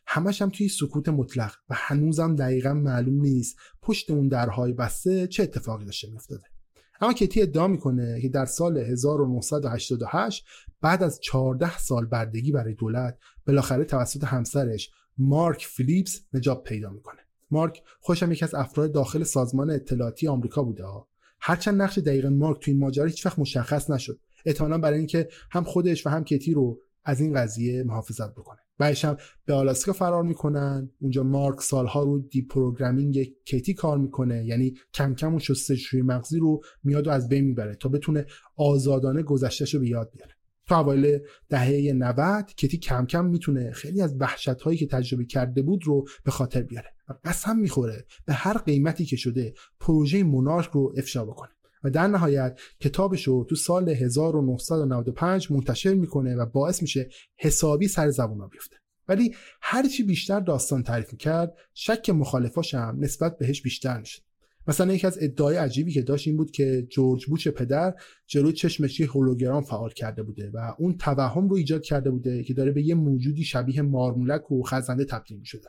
همش هم توی سکوت مطلق و هنوزم دقیقاً معلوم نیست پشت اون درهای بسته چه اتفاقی داشته میافتاده. اما کتی ادعا میکنه که در سال هزار و نهصد و هشتاد و هشت بعد از چهارده سال بردگی برای دولت بالاخره توسط همسرش مارک فیلیپس نجات پیدا میکنه. مارک خوشم یکی از افراد داخل سازمان اطلاعاتی آمریکا بوده ها. هرچند نقش دقیق مارک توی این ماجرا هیچ وقت مشخص نشد. احتمالاً برای اینکه هم خودش و هم کتی رو از این قضیه محافظت بکنه. بعدش هم به آلاسکا فرار میکنن. اونجا مارک سالها رو دی پروگرامینگ کتی کار میکنه، یعنی کم کم اون شستشوی مغزی رو میاد و از بین میبره تا بتونه آزادانه گذشته‌شو به یاد بیاره. تو اوایل دهه نود کتی کم کم میتونه خیلی از وحشت‌هایی که تجربه کرده بود رو به خاطر بیاره و قسم میخوره به هر قیمتی که شده پروژه مونارک رو افشا بکنه و در نهایت کتابش رو تو سال هزار و نهصد و نود و پنج منتشر میکنه و باعث میشه حسابی سر زبونا بیفته. ولی هرچی بیشتر داستان تعریف میکرد شک مخالفاش هم نسبت بهش بیشتر میشد. مثلا یکی از ادعای عجیبی که داشت این بود که جورج بوش پدر جلوی چشمش یه هولوگرام فعال کرده بوده و اون توهم رو ایجاد کرده بوده که داره به یه موجودی شبیه مارمولک و خزنده تبدیل میشده.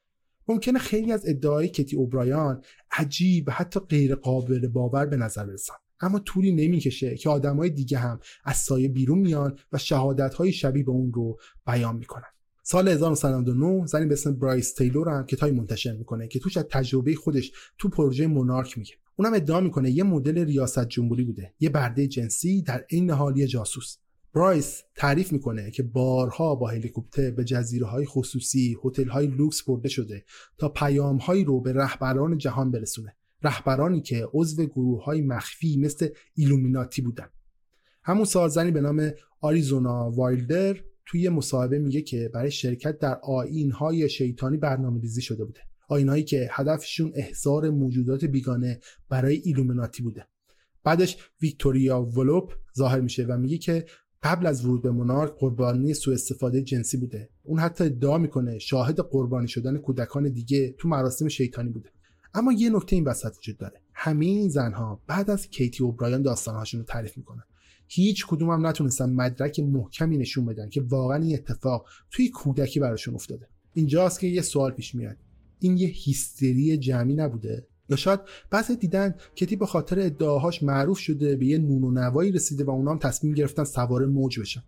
ممکنه خیلی از ادعای کتی اوبرایان عجیب و حتی غیر قابل باور به نظر برسن، اما طولی نمیکشه که آدمای دیگه هم از سایه بیرون میان و شهادت‌های شبیه به اون رو بیان میکنن. سال هزار و نهصد و نود و نه زنی به اسم برایس تیلور هم کتابی منتشر میکنه که توش از تجربه خودش تو پروژه مونارک میگه. اونم ادعا میکنه یه مدل ریاست جمهوری بوده، یه برده جنسی در عین حال یه جاسوس. برایس تعریف میکنه که بارها با هلیکوپتر به جزیره‌های خصوصی، هتل‌های لوکس برده شده تا پیام‌هایی رو به رهبران جهان برسونه، رهبرانی که عضو گروه‌های مخفی مثل ایلومیناتی بودن. همون سال زنی به نام آریزونا وایلدر توی مصاحبه میگه که برای شرکت در آیین‌های شیطانی برنامه‌ریزی شده بوده، آیین‌هایی که هدفشون احضار موجودات بیگانه برای ایلومیناتی بوده. بعدش ویکتوریا ولوپ ظاهر میشه و میگه که قبل از ورود به مونارک قربانی سوء استفاده جنسی بوده. اون حتی ادعا میکنه شاهد قربانی شدن کودکان دیگه تو مراسم شیطانی بوده. اما یه نکته این وسط وجود داره. همه این زنها بعد از کیتی اوبرایان داستانهاشون رو تعریف میکنن. هیچ کدوم هم نتونستن مدرک محکمی نشون بدن که واقعا این اتفاق توی کودکی براشون افتاده. اینجاست که یه سوال پیش میاد. این یه هیستری جمعی نبوده؟ یا شاید بعضی دیدن کتی به خاطر ادعاهاش معروف شده به یه نون و نوایی رسیده و اونا هم تصمیم گرفتن سوار موج بشن.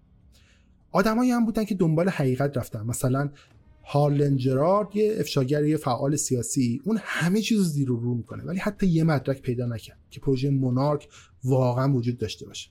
آدمایی هم بودن که دنبال حقیقت رفتن. مثلا هارلن جرارد، یه افشاگر، یه فعال سیاسی، اون همه چیزو زیر و رو میکنه ولی حتی یه مدرک پیدا نکرد که پروژه مونارک واقعا وجود داشته باشه.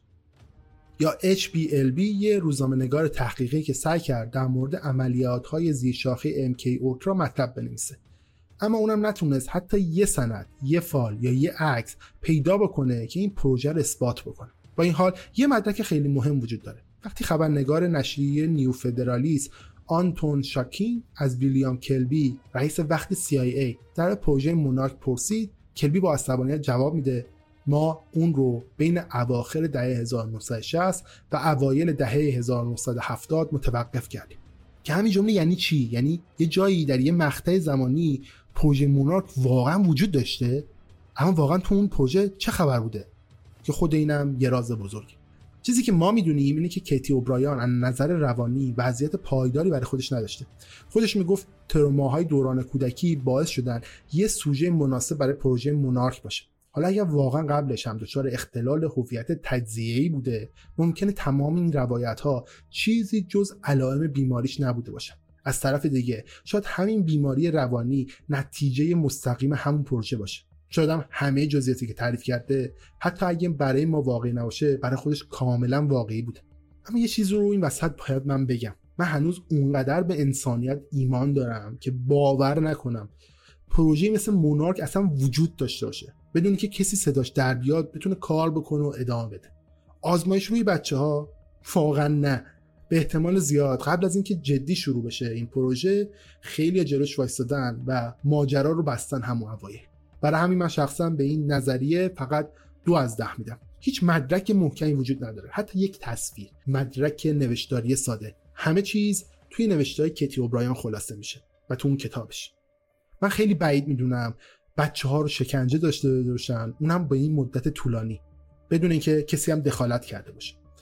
یا اچ بی ال بی، یه روزنامه‌نگار تحقیقی که سعی کرد در مورد عملیات‌های زیرشاخه ام کی اولترا مطلب بنویسه، اما اونم نتونست حتی یه سند، یه فایل یا یه عکس پیدا بکنه که این پروژه رو اثبات بکنه. با این حال یه مدرک خیلی مهم وجود داره. وقتی خبرنگار نشریه نیو فدرالیست آنتون شاکین از ویلیام کلبی، رئیس وقت سی آی ای، در پروژه مونارک پرسید، کلبی با عصبانیت جواب میده ما اون رو بین اواخر دهه هزار و نهصد و شصت و اوایل دهه هزار و نهصد و هفتاد متوقف کردیم. که همین جمله یعنی چی؟ یعنی یه جایی در یه مقطع زمانی پروژه مونارک واقعا وجود داشته، اما واقعا تو اون پروژه چه خبر بوده؟ که خود اینم یه راز بزرگه. چیزی که ما میدونیم اینه که کیتی اوبرایان از نظر روانی وضعیت پایداری برای خودش نداشته. خودش میگفت تروماهای دوران کودکی باعث شدن یه سوژه مناسب برای پروژه مونارک باشه. حالا اگر واقعا قبلش هم دچار اختلال هویت تجزیه‌ای بوده، ممکنه تمام این روایت‌ها چیزی جز علائم بیماریش نبوده باشه. از طرف دیگه شاید همین بیماری روانی نتیجه مستقیم همون پروژه باشه. شاید هم همه جزئیاتی که تعریف کرده حتی اگه برای ما واقعی نباشه برای خودش کاملا واقعی بوده. اما یه چیز رو این وسط باید من بگم. من هنوز اونقدر به انسانیت ایمان دارم که باور نکنم پروژه مثل مونارک اصلا وجود داشته باشه بدون که کسی صداش در بیاد بتونه کار بکنه و ادامه بده. آزمایش روی بچه‌ها؟ واقعا نه. به احتمال زیاد قبل از اینکه جدی شروع بشه این پروژه خیلی جلوش وایسادن و ماجرا رو بستن همون اوایل. برای همین من شخصا به این نظریه فقط دو از ده میدم. هیچ مدرک محکمی وجود نداره، حتی یک تصویر، مدرک نوشتاری ساده. همه چیز توی نوشته‌های کتی اوبرایان خلاصه میشه و تو اون کتابش. من خیلی بعید میدونم بچه‌ها رو شکنجه داشته باشن، اونم به این مدت طولانی، بدون اینکه کسی هم دخالت کرده باشه.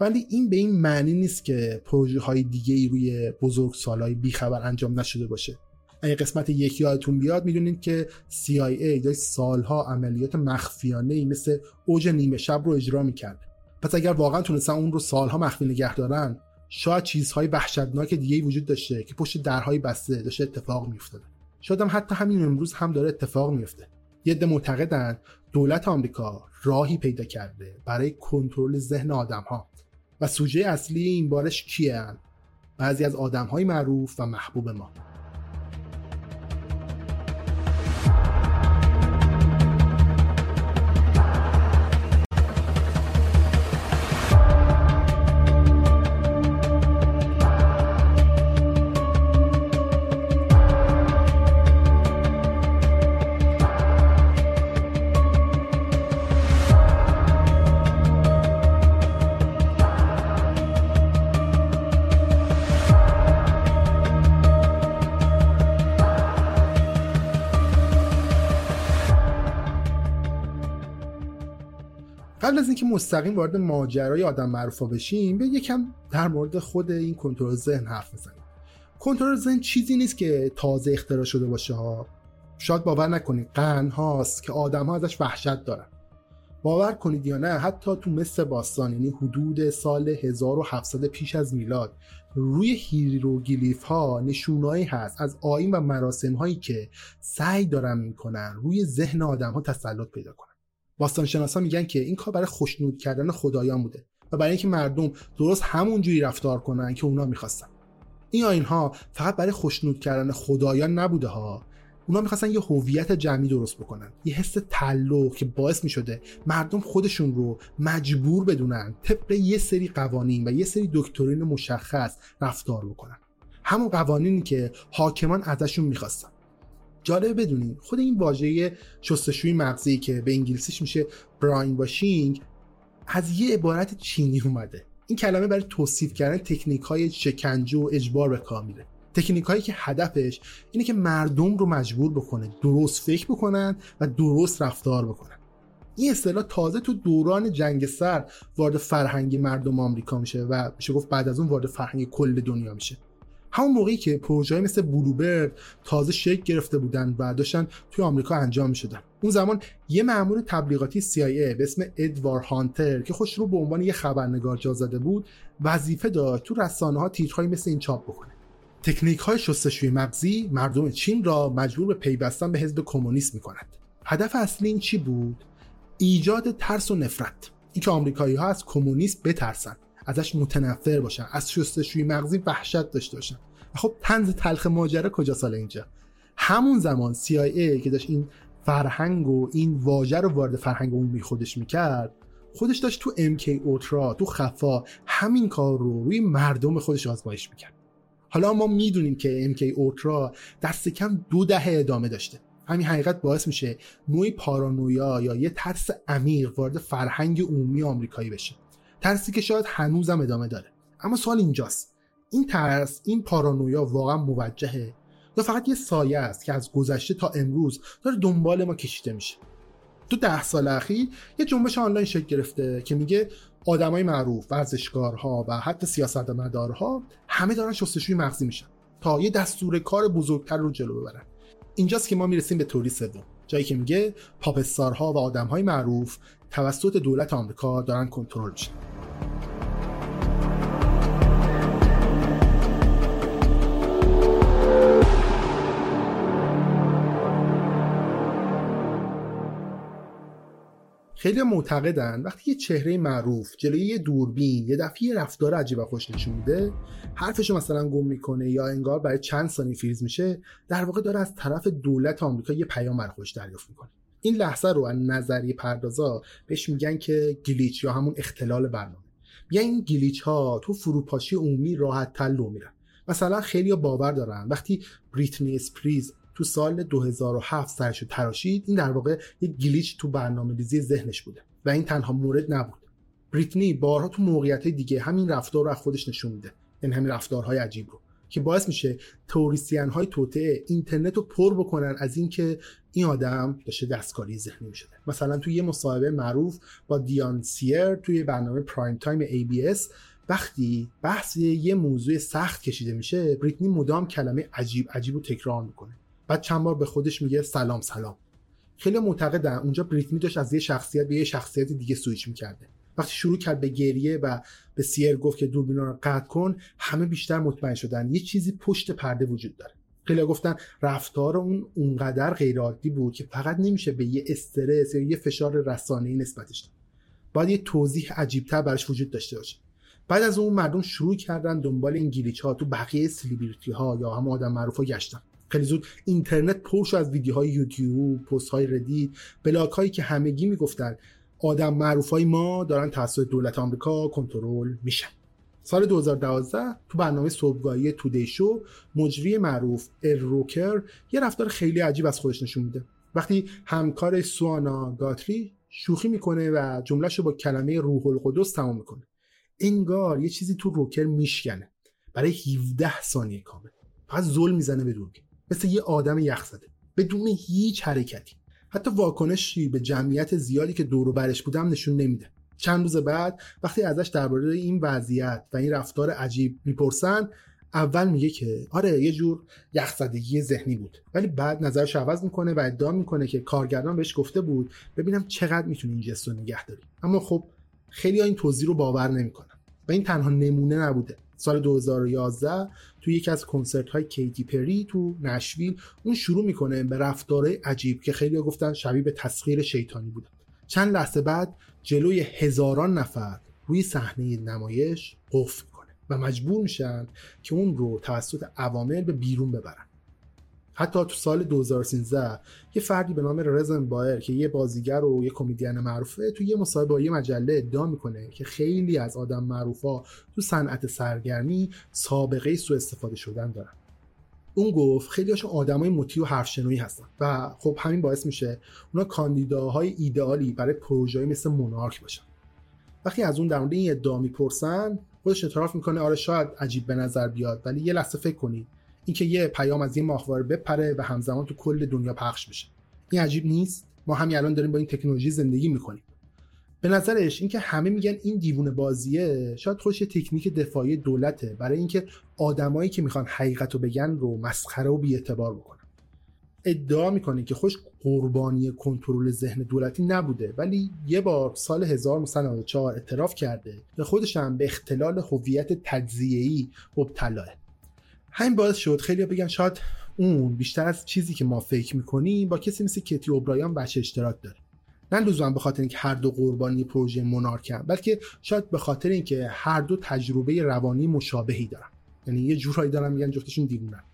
ولی این به این معنی نیست که پروژه های دیگه ای روی بزرگسالای بیخبر انجام نشده باشه. اگه قسمت یک یادتون بیاد میدونید که سی آی ای داشت سالها عملیات مخفیانه‌ای مثل اوج نیمه شب رو اجرا میکرد. پس اگر واقعا تونستن اون رو سالها مخفی نگه دارن، شاید چیزهای وحشتناک دیگه‌ای وجود داشته که پشت درهای بسته داشته اتفاق میافتاده. شاید هم حتی همین امروز هم داره اتفاق میفته. یه عده معتقدن دولت آمریکا راهی پیدا کرده برای کنترل ذهن آدم‌ها و سوژه اصلی این بارش کیه؟ بعضی از آدم‌های معروف و محبوب ما. قبل از اینکه مستقیم وارد ماجرای آدم معروفا بشیم، بیا یکم در مورد خود این کنترل ذهن حرف بزنیم. کنترل ذهن چیزی نیست که تازه اختراع شده باشه ها. شاید باور نکنید قرن هاست که آدم ها ازش وحشت دارن. باور کنید یا نه، حتی تو مصر باستان، یعنی حدود سال هزار و هفتصد پیش از میلاد، روی هیروگلیف ها نشونایی هست از آیین و مراسم هایی که سعی دارن میکنن روی ذهن آدم ها تسلط پیدا کنن. باستانشناسا میگن که این کار برای خوشنود کردن خدایان بوده و برای اینکه مردم درست همون جوری رفتار کنن که اونا میخواستن. این آیین‌ها فقط برای خوشنود کردن خدایان نبوده ها. اونا میخواستن یه هویت جمعی درست بکنن، یه حس تعلق که باعث میشده مردم خودشون رو مجبور بدونن طبق یه سری قوانین و یه سری دکترین مشخص رفتار بکنن، همون قوانینی که حاکمان ازشون میخواستن. جالب بدونین خود این واژه شستشوی مغزی که به انگلیسیش میشه براین واشینگ از یه عبارت چینی اومده. این کلمه برای توصیف کردن تکنیک‌های شکنجه و اجبار به کار میره. تکنیک‌هایی که هدفش اینه که مردم رو مجبور بکنه درست فکر بکنن و درست رفتار بکنن. این اصطلاح تازه تو دوران جنگ سرد وارد فرهنگ مردم آمریکا میشه و میشه گفت بعد از اون وارد فرهنگ کل دنیا میشه. همون موقعی که پروژه‌های مثل بلوبرد تازه شکل گرفته بودن و داشتن توی آمریکا انجام می‌شدن. اون زمان یه مأمور تبلیغاتی سی آی ای به اسم ادوارد هانتر که خودش رو به عنوان یه خبرنگار جا زده بود، وظیفه داشت تو رسانه‌ها تیترهایی مثل این چاپ بکنه: تکنیک‌های شستشوی مغزی مردم چین را مجبور به پیوستن به حزب کمونیست می‌کند. هدف اصلی این چی بود؟ ایجاد ترس و نفرت. اینکه آمریکایی‌ها از کمونیست بترسن، ازش متنفر باشن، از شستشوی مغزی وحشت داشته باشن. خب طنز تلخ ماجرا کجا سال اینجا؟ همون زمان سی آی ای که داشت این فرهنگ و این واژه رو وارد فرهنگ عمومی خودش میکرد، خودش داشت تو ام کی اولترا تو خفا همین کار رو روی مردم خودش آزمایش میکرد. حالا ما میدونیم که ام کی اولترا دست کم دو دهه ادامه داشته. همین حقیقت باعث میشه نوعی پارانویا یا یه ترس عمیق وارد فرهنگ عمومی آمریکایی بشه. ترسی که شاید هنوزم ادامه داره. اما سوال اینجاست: این ترس، این پارانویا واقعا موجهه یا فقط یه سایه است که از گذشته تا امروز داره دنبال ما کشیده میشه؟ تو ده سال اخیر یه جنبش آنلاین شکل گرفته که میگه آدمای معروف، ورزشکارها و حتی سیاستمدارها همه دارن شستشوی مغزی میشن تا یه دستور کار بزرگتر رو جلو ببرن. اینجاست که ما میرسیم به تئوری سوم، جایی که میگه پاپ استارها و آدمهای معروف توسط دولت آمریکا دارن کنترل میشن. خیلی معتقدن وقتی یه چهره معروف جلوی یه دوربین یه دفعه رفتار عجیب و خوش نشون میده، حرفشو مثلا گم میکنه یا انگار برای چند ثانیه فریز میشه، در واقع داره از طرف دولت آمریکا یه پیام برای خودش دریافت میکنه. این لحظه رو از نظریه پردازا بهش میگن که گلیچ یا همون اختلال برنامه. میگن این گلیچ ها تو فروپاشی عمومی راحت تر لو میرن. مثلا خیلی‌ها باور دارن وقتی بریتنی اسپریز تو سال دو هزار و هفت سرشو تراشید، این در واقع یک گلیچ تو برنامه‌ریزی ذهنش بوده و این تنها مورد نبود. بریتنی بارها تو موقعیت‌های دیگه همین رفتار رو از خودش نشون میده، این همین رفتارهای عجیب رو که باعث میشه تئوریسین های توطئه اینترنت رو پر بکنن از این که این آدم داشته دستکاری ذهنی میشده. مثلا توی یه مصاحبه معروف با دیان سیر توی برنامه پرایم تایم ای بی اس، وقتی بحث یه موضوع سخت کشیده میشه، بریتنی مدام کلمه عجیب عجیب رو تکرار میکنه. بعد چند بار به خودش میگه سلام سلام. خیلی معتقدن اونجا بریتنی داشت از یه شخصیت به یه شخصیت دیگه سویچ میکرده. وقتی شروع کرد به گریه و به سیر گفت که دوربینا رو قطع کن، همه بیشتر مطمئن شدن یه چیزی پشت پرده وجود داره. خیلی گفتن رفتار اون اونقدر غیر عادی بود که فقط نمیشه به یه استرس یا یه فشار رسانه‌ای نسبتش داد. باید یه توضیح عجیب‌تر براش وجود داشته باشه. بعد از اون مردم شروع کردن دنبال این گلیچ‌ها تو بقیه سلبریتی‌ها یا هم آدم معروفا گشتن. خیلی زود اینترنت پر شد از ویدیوهای یوتیوب، پست‌های ردیت، بلاگ‌هایی که همگی میگفتن آدم معروفای ما دارن توسط دولت آمریکا کنترل میشن. سال دو هزار و دوازده تو برنامه صبحگاهی تودی شو، مجری معروف ال روکر یه رفتار خیلی عجیب از خودش نشون میده. وقتی همکار سوانا گاتری شوخی میکنه و جملهشو با کلمه روح القدس تمام میکنه، انگار یه چیزی تو روکر میشکنه برای هفده ثانیه کامل. فقط زل میزنه به دوربین مثل یه آدم یخزده بدون هیچ حرکتی. حتی واکنشی به جمعیت زیادی که دور و برش بودم نشون نمیده. چند روز بعد وقتی ازش درباره این وضعیت و این رفتار عجیب میپرسن، اول میگه که آره یه جور یخزدگی ذهنی بود، ولی بعد نظرش عوض میکنه و ادعا میکنه که کارگردان بهش گفته بود ببینم چقدر میتونی این جست رو نگه داری. اما خب خیلی ها این توضیح رو باور نمیکنن و این تنها نمونه نبوده. سال دو هزار و یازده تو یکی از کنسرت های کیتی پری تو نشویل اون شروع میکنه به رفتارهای عجیب که خیلی ها گفتن شبیه به تسخیر شیطانی بوده. چند لحظه بعد جلوی هزاران نفر روی صحنه نمایش قفل میکنه و مجبور میشن که اون رو توسط عوامل به بیرون ببرن. حتی تو سال دو هزار و سیزده یه فردی به نام رزن بایر که یه بازیگر و یه کمدین معروفه تو یه مصاحبه با یه مجله ادعا میکنه که خیلی از آدم معروفا تو صنعت سرگرمی سابقه سوء استفاده شدن دارن. اون گفت خیلی هاشون آدمای مطیع و حرفشنویی هستن و خب همین باعث میشه اونا کاندیداهای ایدئالی برای پروژه‌ای مثل مونارک باشن. وقتی از اون در مورد این ادعا میپرسن، خودش اعتراف میکنه آره شاید عجیب به نظر بیاد، ولی یه لحظه فکر کنید اینکه یه پیام از یه ماهواره بپره و همزمان تو کل دنیا پخش بشه، این عجیب نیست؟ ما همین الان داریم با این تکنولوژی زندگی میکنیم. به نظرش اینکه همه میگن این دیوونه بازیه، شاید خودش یه تکنیک دفاعی دولته برای اینکه آدمایی که میخوان حقیقتو بگن رو مسخره و بی‌اعتبار بکنن. ادعا میکنه که خوش قربانی کنترل ذهن دولتی نبوده، ولی یه بار سال هزار و نهصد و نود و چهار اعتراف کرده که خودش هم به اختلال هویت تجزیه‌ای مبتلاه. همین باعث شد خیلی بگن شاید اون بیشتر از چیزی که ما فکر میکنیم با کسی مثل کتی اوبرایان بچه اشتراک داره. نه لزوما به خاطر اینکه هر دو قربانی پروژه مونارکن، بلکه شاید به خاطر اینکه هر دو تجربه روانی مشابهی دارن. یعنی یه جورایی دارن میگن جفتشون دیوونن.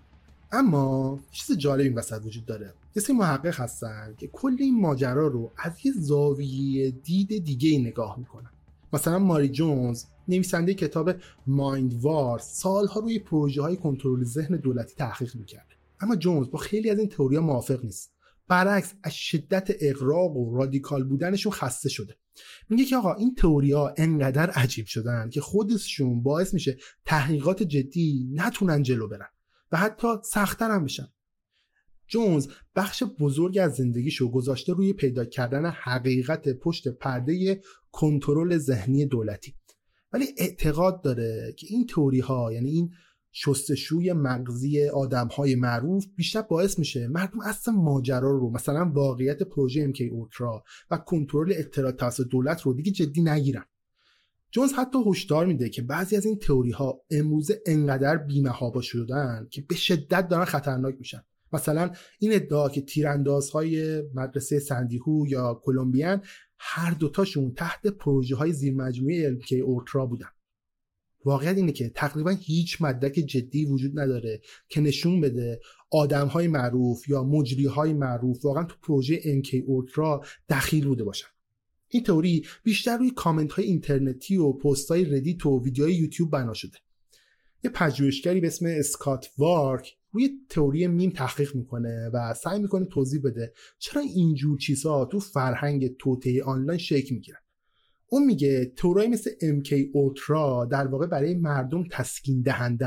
اما چیز جالبی این وسط وجود داره. یه سری محقق هستن که کل این ماجرا رو از یه زاویه دید دیگه نگاه میکنن. مثلا ماری جونز، نویسنده کتاب مایند وارز، سالها روی پروژه های کنترل ذهن دولتی تحقیق میکرد. اما جونز با خیلی از این تئوریا موافق نیست. برعکس از شدت اغراق و رادیکال بودنشون خسته شده. میگه که آقا این تئوریا انقدر عجیب شدن که خودشون باعث میشه تحقیقات جدی نتونن جلو برن و حتی سخت‌تر هم بشن. جونز بخش بزرگی از زندگیشو گذاشته روی پیدا کردن حقیقت پشت پرده کنترل ذهنی دولتی، ولی اعتقاد داره که این تئوری ها، یعنی این شستشوی مغزی آدم های معروف، بیشتر باعث میشه مردم اصلا ماجرا رو، مثلا واقعیت پروژه ام کی اولترا و کنترل اطلاعات توسط دولت رو دیگه جدی نگیرن. جونز حتی هشدار میده که بعضی از این تئوری ها امروزه انقدر بی‌محابا شدن که به شدت دارن خطرناک میشن. مثلا این ادعا که تیراندازهای مدرسه سندیهو یا کلمبیان هر دوتاشون تحت پروژه های زیر مجموعه ام کی اولترا بودن. واقعیت اینه که تقریبا هیچ مدرک جدی وجود نداره که نشون بده آدم‌های معروف یا مجری‌های معروف واقعا تو پروژه ام کی اولترا دخیل بوده باشن. این تئوری بیشتر روی کامنت‌های اینترنتی و پست‌های ردیت و ویدیوهای یوتیوب بنا شده. یه پژوهشگری به اسم اسکات وارک روی تئوری میم تحقیق میکنه و سعی میکنه توضیح بده چرا اینجور چیزها تو فرهنگ توطئه آنلاین شکل میگیرن. اون میگه تئوریایی مثل ام کی اولترا در واقع برای مردم تسکین دهندن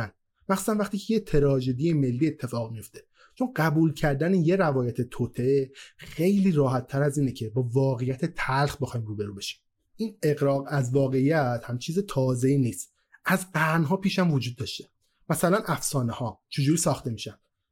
مثلا وقتی که یه تراژدی ملی اتفاق میفته، چون قبول کردن یه روایت توته خیلی راحت تر از اینه که با واقعیت تلخ بخوایم روبرو بشیم. این اغراق از واقعیت هم چیز تازه‌ای نیست، از قرن‌ها پیش هم وجود داشته. مثلا افسانه ها چجوری ساخته میشن؟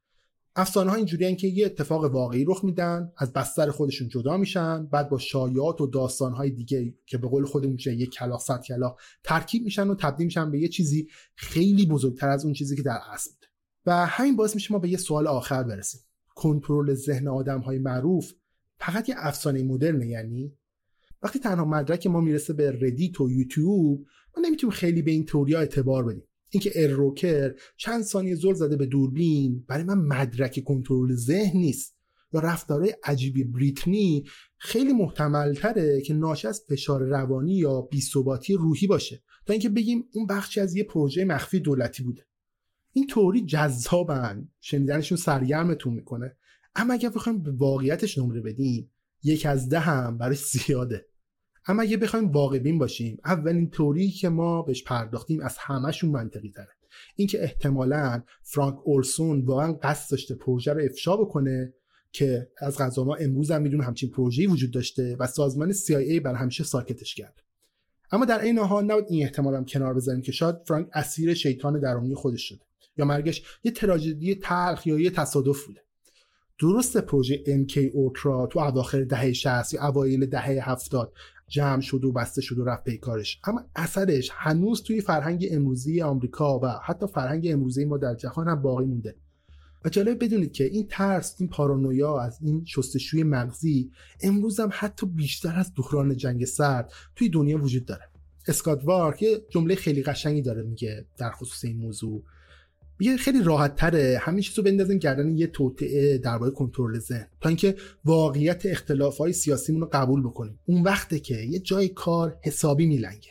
افسانه ها اینجوری هستن که یه اتفاق واقعی رخ میدن، از بستر خودشون جدا میشن، بعد با شایعات و داستان های دیگه که به قول خودمون میشه یک کلاغ صد کلاغ ترکیب میشن و تبدیل میشن به یه چیزی خیلی بزرگتر از اون چیزی که در اصل بوده. و همین باعث میشه ما به یه سوال آخر برسیم: کنترل ذهن آدم‌های معروف فقط یه افسانه مدرنه؟ یعنی وقتی تنها مدرک ما میرسه به ردیت و یوتیوب، ما نمیتونیم خیلی به این تئوریا اعتبار بدیم. اینکه اروکر چند ثانیه زل زده به دوربین برای من مدرک کنترل ذهن نیست، یا رفتارهای عجیبی بریتنی خیلی محتمل‌تره که ناشی از فشار روانی یا بی‌ثباتی روحی باشه تا اینکه بگیم اون بخشی از یه پروژه مخفی دولتی بوده. این تئوری جذابن، شنیدنشون سرگرمتون میکنه، اما اگه بخوایم به واقعیتش نمره بدیم یک از ده هم برای زیاده. اما اگه بخوایم واقع بین باشیم، اولین تئوری که ما بهش پرداختیم از همه‌شون منطقی تره. این که احتمالاً فرانک اولسون واقعا قصد داشته پروژه رو افشا بکنه که از قضا ما امروز هم میدونیم همچین پروژه‌ای وجود داشته و سازمان سی آی ای برای همیشه ساکتش کرد. اما در این حال نباید این احتمال هم کنار بذاریم که شاید فرانک اسیر شیطان درونی خودش شده یا مرگش یه تراژدی تلخ یا یه تصادف بوده. درسته پروژه ام کی اولترا تو اواخر دهه شصت یا اوایل دهه هفتاد جمع شد و بسته شد و رفت پی کارش، اما اثرش هنوز توی فرهنگ امروزی آمریکا و حتی فرهنگ امروزی ما در جهان هم باقی مونده. و جالب بدونید که این ترس، این پارانویا از این شستشوی مغزی امروز هم حتی بیشتر از دوران جنگ سرد توی دنیا وجود داره. اسکات وارک یه جمله خیلی قشنگی داره میگه در خصوص این موضوع، میگه خیلی راحت تره همین چیزو بندازیم گردن یه توطئه درباره کنترل ذهن تا اینکه واقعیت اختلافات سیاسیمون رو قبول بکنیم. اون وقته که یه جای کار حسابی میلنگه.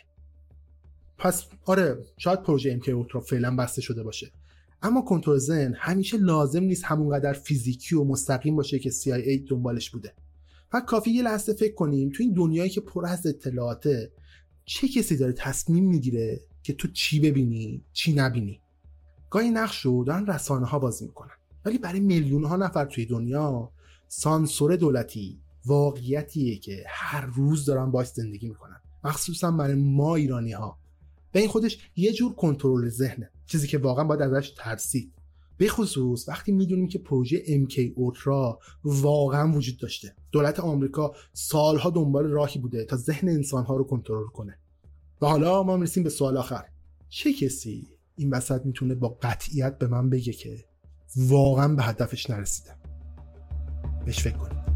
پس آره، شاید پروژه ام کی اولترا فعلا بسته شده باشه، اما کنترل ذهن همیشه لازم نیست همونقدر فیزیکی و مستقیم باشه که سی آی ای دنبالش بوده. فقط کافی یه لحظه فکر کنیم تو این دنیایی که پر از اطلاعاته، چه کسی داره تصمیم میگیره که تو چی ببینی چی نبینی. گاهی نقش رو دارن رسانه ها بازی میکنن، ولی برای میلیون ها نفر توی دنیا سانسور دولتی واقعیتیه که هر روز دارن باش زندگی میکنن، مخصوصا برای ما ایرانی ها. و این خودش یه جور کنترل ذهنه، چیزی که واقعا باید ازش ترسید، به خصوص وقتی میدونیم که پروژه ام کی اولترا واقعا وجود داشته. دولت آمریکا سالها دنبال راهی بوده تا ذهن انسانها رو کنترل کنه. و حالا ما میرسیم به سوال آخر: چه کسی این وسط میتونه با قطعیت به من بگه که واقعا به هدفش نرسیده؟ بهش فکر کنید.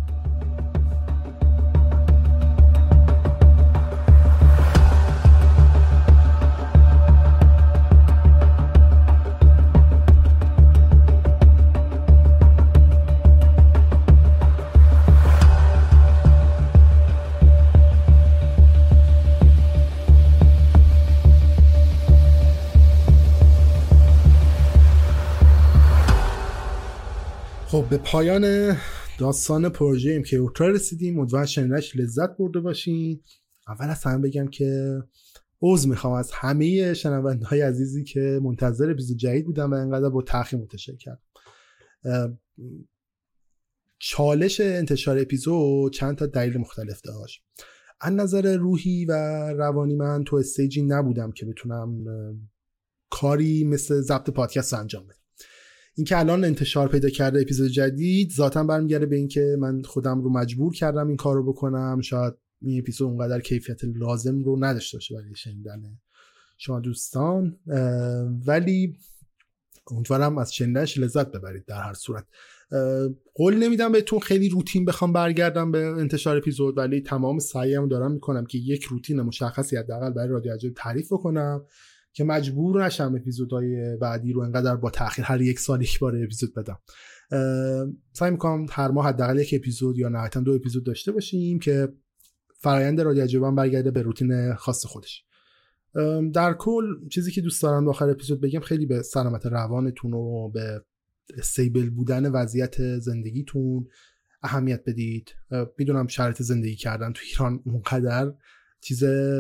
خب به پایان داستان پروژه ام کی اولترا رسیدیم. امیدوارم شنیدنش لذت برده باشین. اول از همه بگم که عذر میخوام از همه شنونده‌های عزیزی که منتظر اپیزود جدید بودن و اینقدر با تأخیر منتشر کردم. چالش انتشار اپیزود چند تا دلیل مختلف داشت. از نظر روحی و روانی من تو استیجی نبودم که بتونم کاری مثل ضبط پادکست انجام بدم. اینکه الان انتشار پیدا کرده اپیزود جدید ذاتاً برمیگره به اینکه من خودم رو مجبور کردم این کار رو بکنم. شاید این اپیزود اونقدر کیفیت لازم رو نداشته باشه برای شنیدن شما دوستان، ولی امیدوارم از شنیدنش لذت ببرید. در هر صورت قول نمیدم بهتون خیلی روتین بخوام برگردم به انتشار اپیزود، ولی تمام سعیم دارم میکنم که یک روتین مشخصی حداقل برای رادیو عجایب تعریف بکنم که مجبور نشم اپیزودهای بعدی رو انقدر با تأخیر هر یک سال یک بار اپیزود بدم. سعی میکنم هر ماه حداقل یک اپیزود یا نهایتا دو اپیزود داشته باشیم که فرآیند رادیو عجایب برگرده به روتین خاص خودش. در کل چیزی که دوست دارم آخر اپیزود بگم، خیلی به سلامت روانتون و به استیبل بودن وضعیت زندگیتون اهمیت بدید. میدونم شرایط زندگی کردن تو ایران اونقدر چیز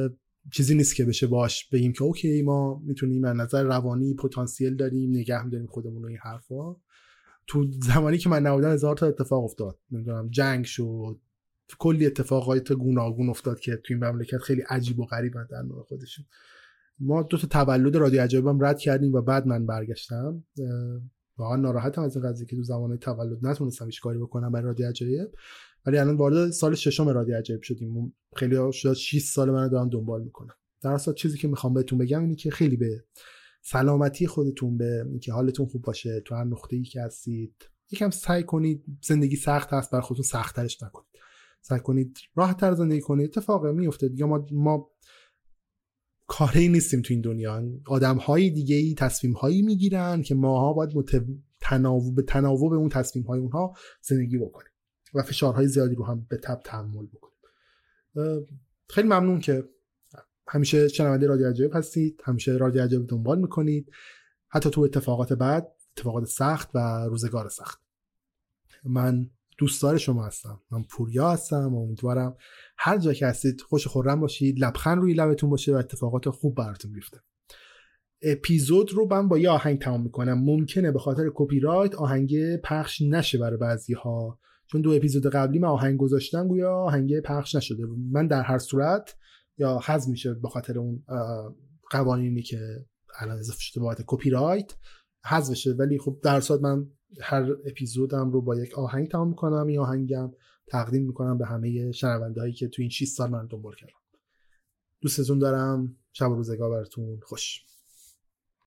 چیزی نیست که بشه باش بگیم که اوکی ما میتونیم از نظر روانی پتانسیل داریم نگه می‌داریم خودمون رو این حرفا. تو زمانی که من نبودم هزار تا اتفاق افتاد، نمیدونم جنگ شد، کلی اتفاقات گوناگون افتاد که تو این مملکت خیلی عجیب و غریبن در نوع خودشون. ما دو تا تولد رادیو عجایبم رد کردیم و بعد من برگشتم. واقعا ناراحتم از این قضیه که تو زمان تولد نتونستم هیچ کاری بکنم برای رادیو عجایب، ولی الان وارد سال ششم رادیو عجایب شدیم. خیلی شد شش سال من دارم دنبال میکنم. در اصل چیزی که میخوام بهتون بگم اینه که خیلی به سلامتی خودتون، به اینکه حالتون خوب باشه تو هر نقطه‌ای که هستید، یکم سعی کنید. زندگی سخت هست، برای خودتون سخت‌ترش نکنید. سعی کنید راحت‌تر زندگی کنید. اتفاق میفته دیگه. ما ما کاری نیستیم تو این دنیا. آدم‌های دیگه‌ای تصمیم‌هایی میگیرن که ماها باید مت... تناوب به تناوب اون تصمیم‌های اونها زندگی بکنیم و فشارهای زیادی رو هم به تبع تحمل بکنیم. خیلی ممنون که همیشه شنونده رادیو عجایب هستید، همیشه رادیو عجایب دنبال میکنید، حتی تو اتفاقات بعد، اتفاقات سخت و روزگار سخت. من دوستدار شما هستم. من پوریا هستم و امیدوارم هر جا که هستید خوش و خرم باشید، لبخند روی لبتون باشه و اتفاقات خوب براتون بیفته. اپیزود رو من با یه آهنگ تمام میکنم. ممکنه به خاطر کپی رایت آهنگ پخش نشه برای بعضی‌ها، چون دو اپیزود قبلی من آهنگ گذاشتم گویا آهنگ پخش نشده. من در هر صورت یا حذف میشه به خاطر اون قوانینی که الان اضافه شده بابت کپی رایت حذف شه، ولی خب در صورت من هر اپیزودم رو با یک آهنگ تمام میکنم. این آهنگم تقدیم میکنم به همه شنوندهایی که تو این شش سال من دنبال کردم. دوستتون دارم. شب و روزگار براتون خوش.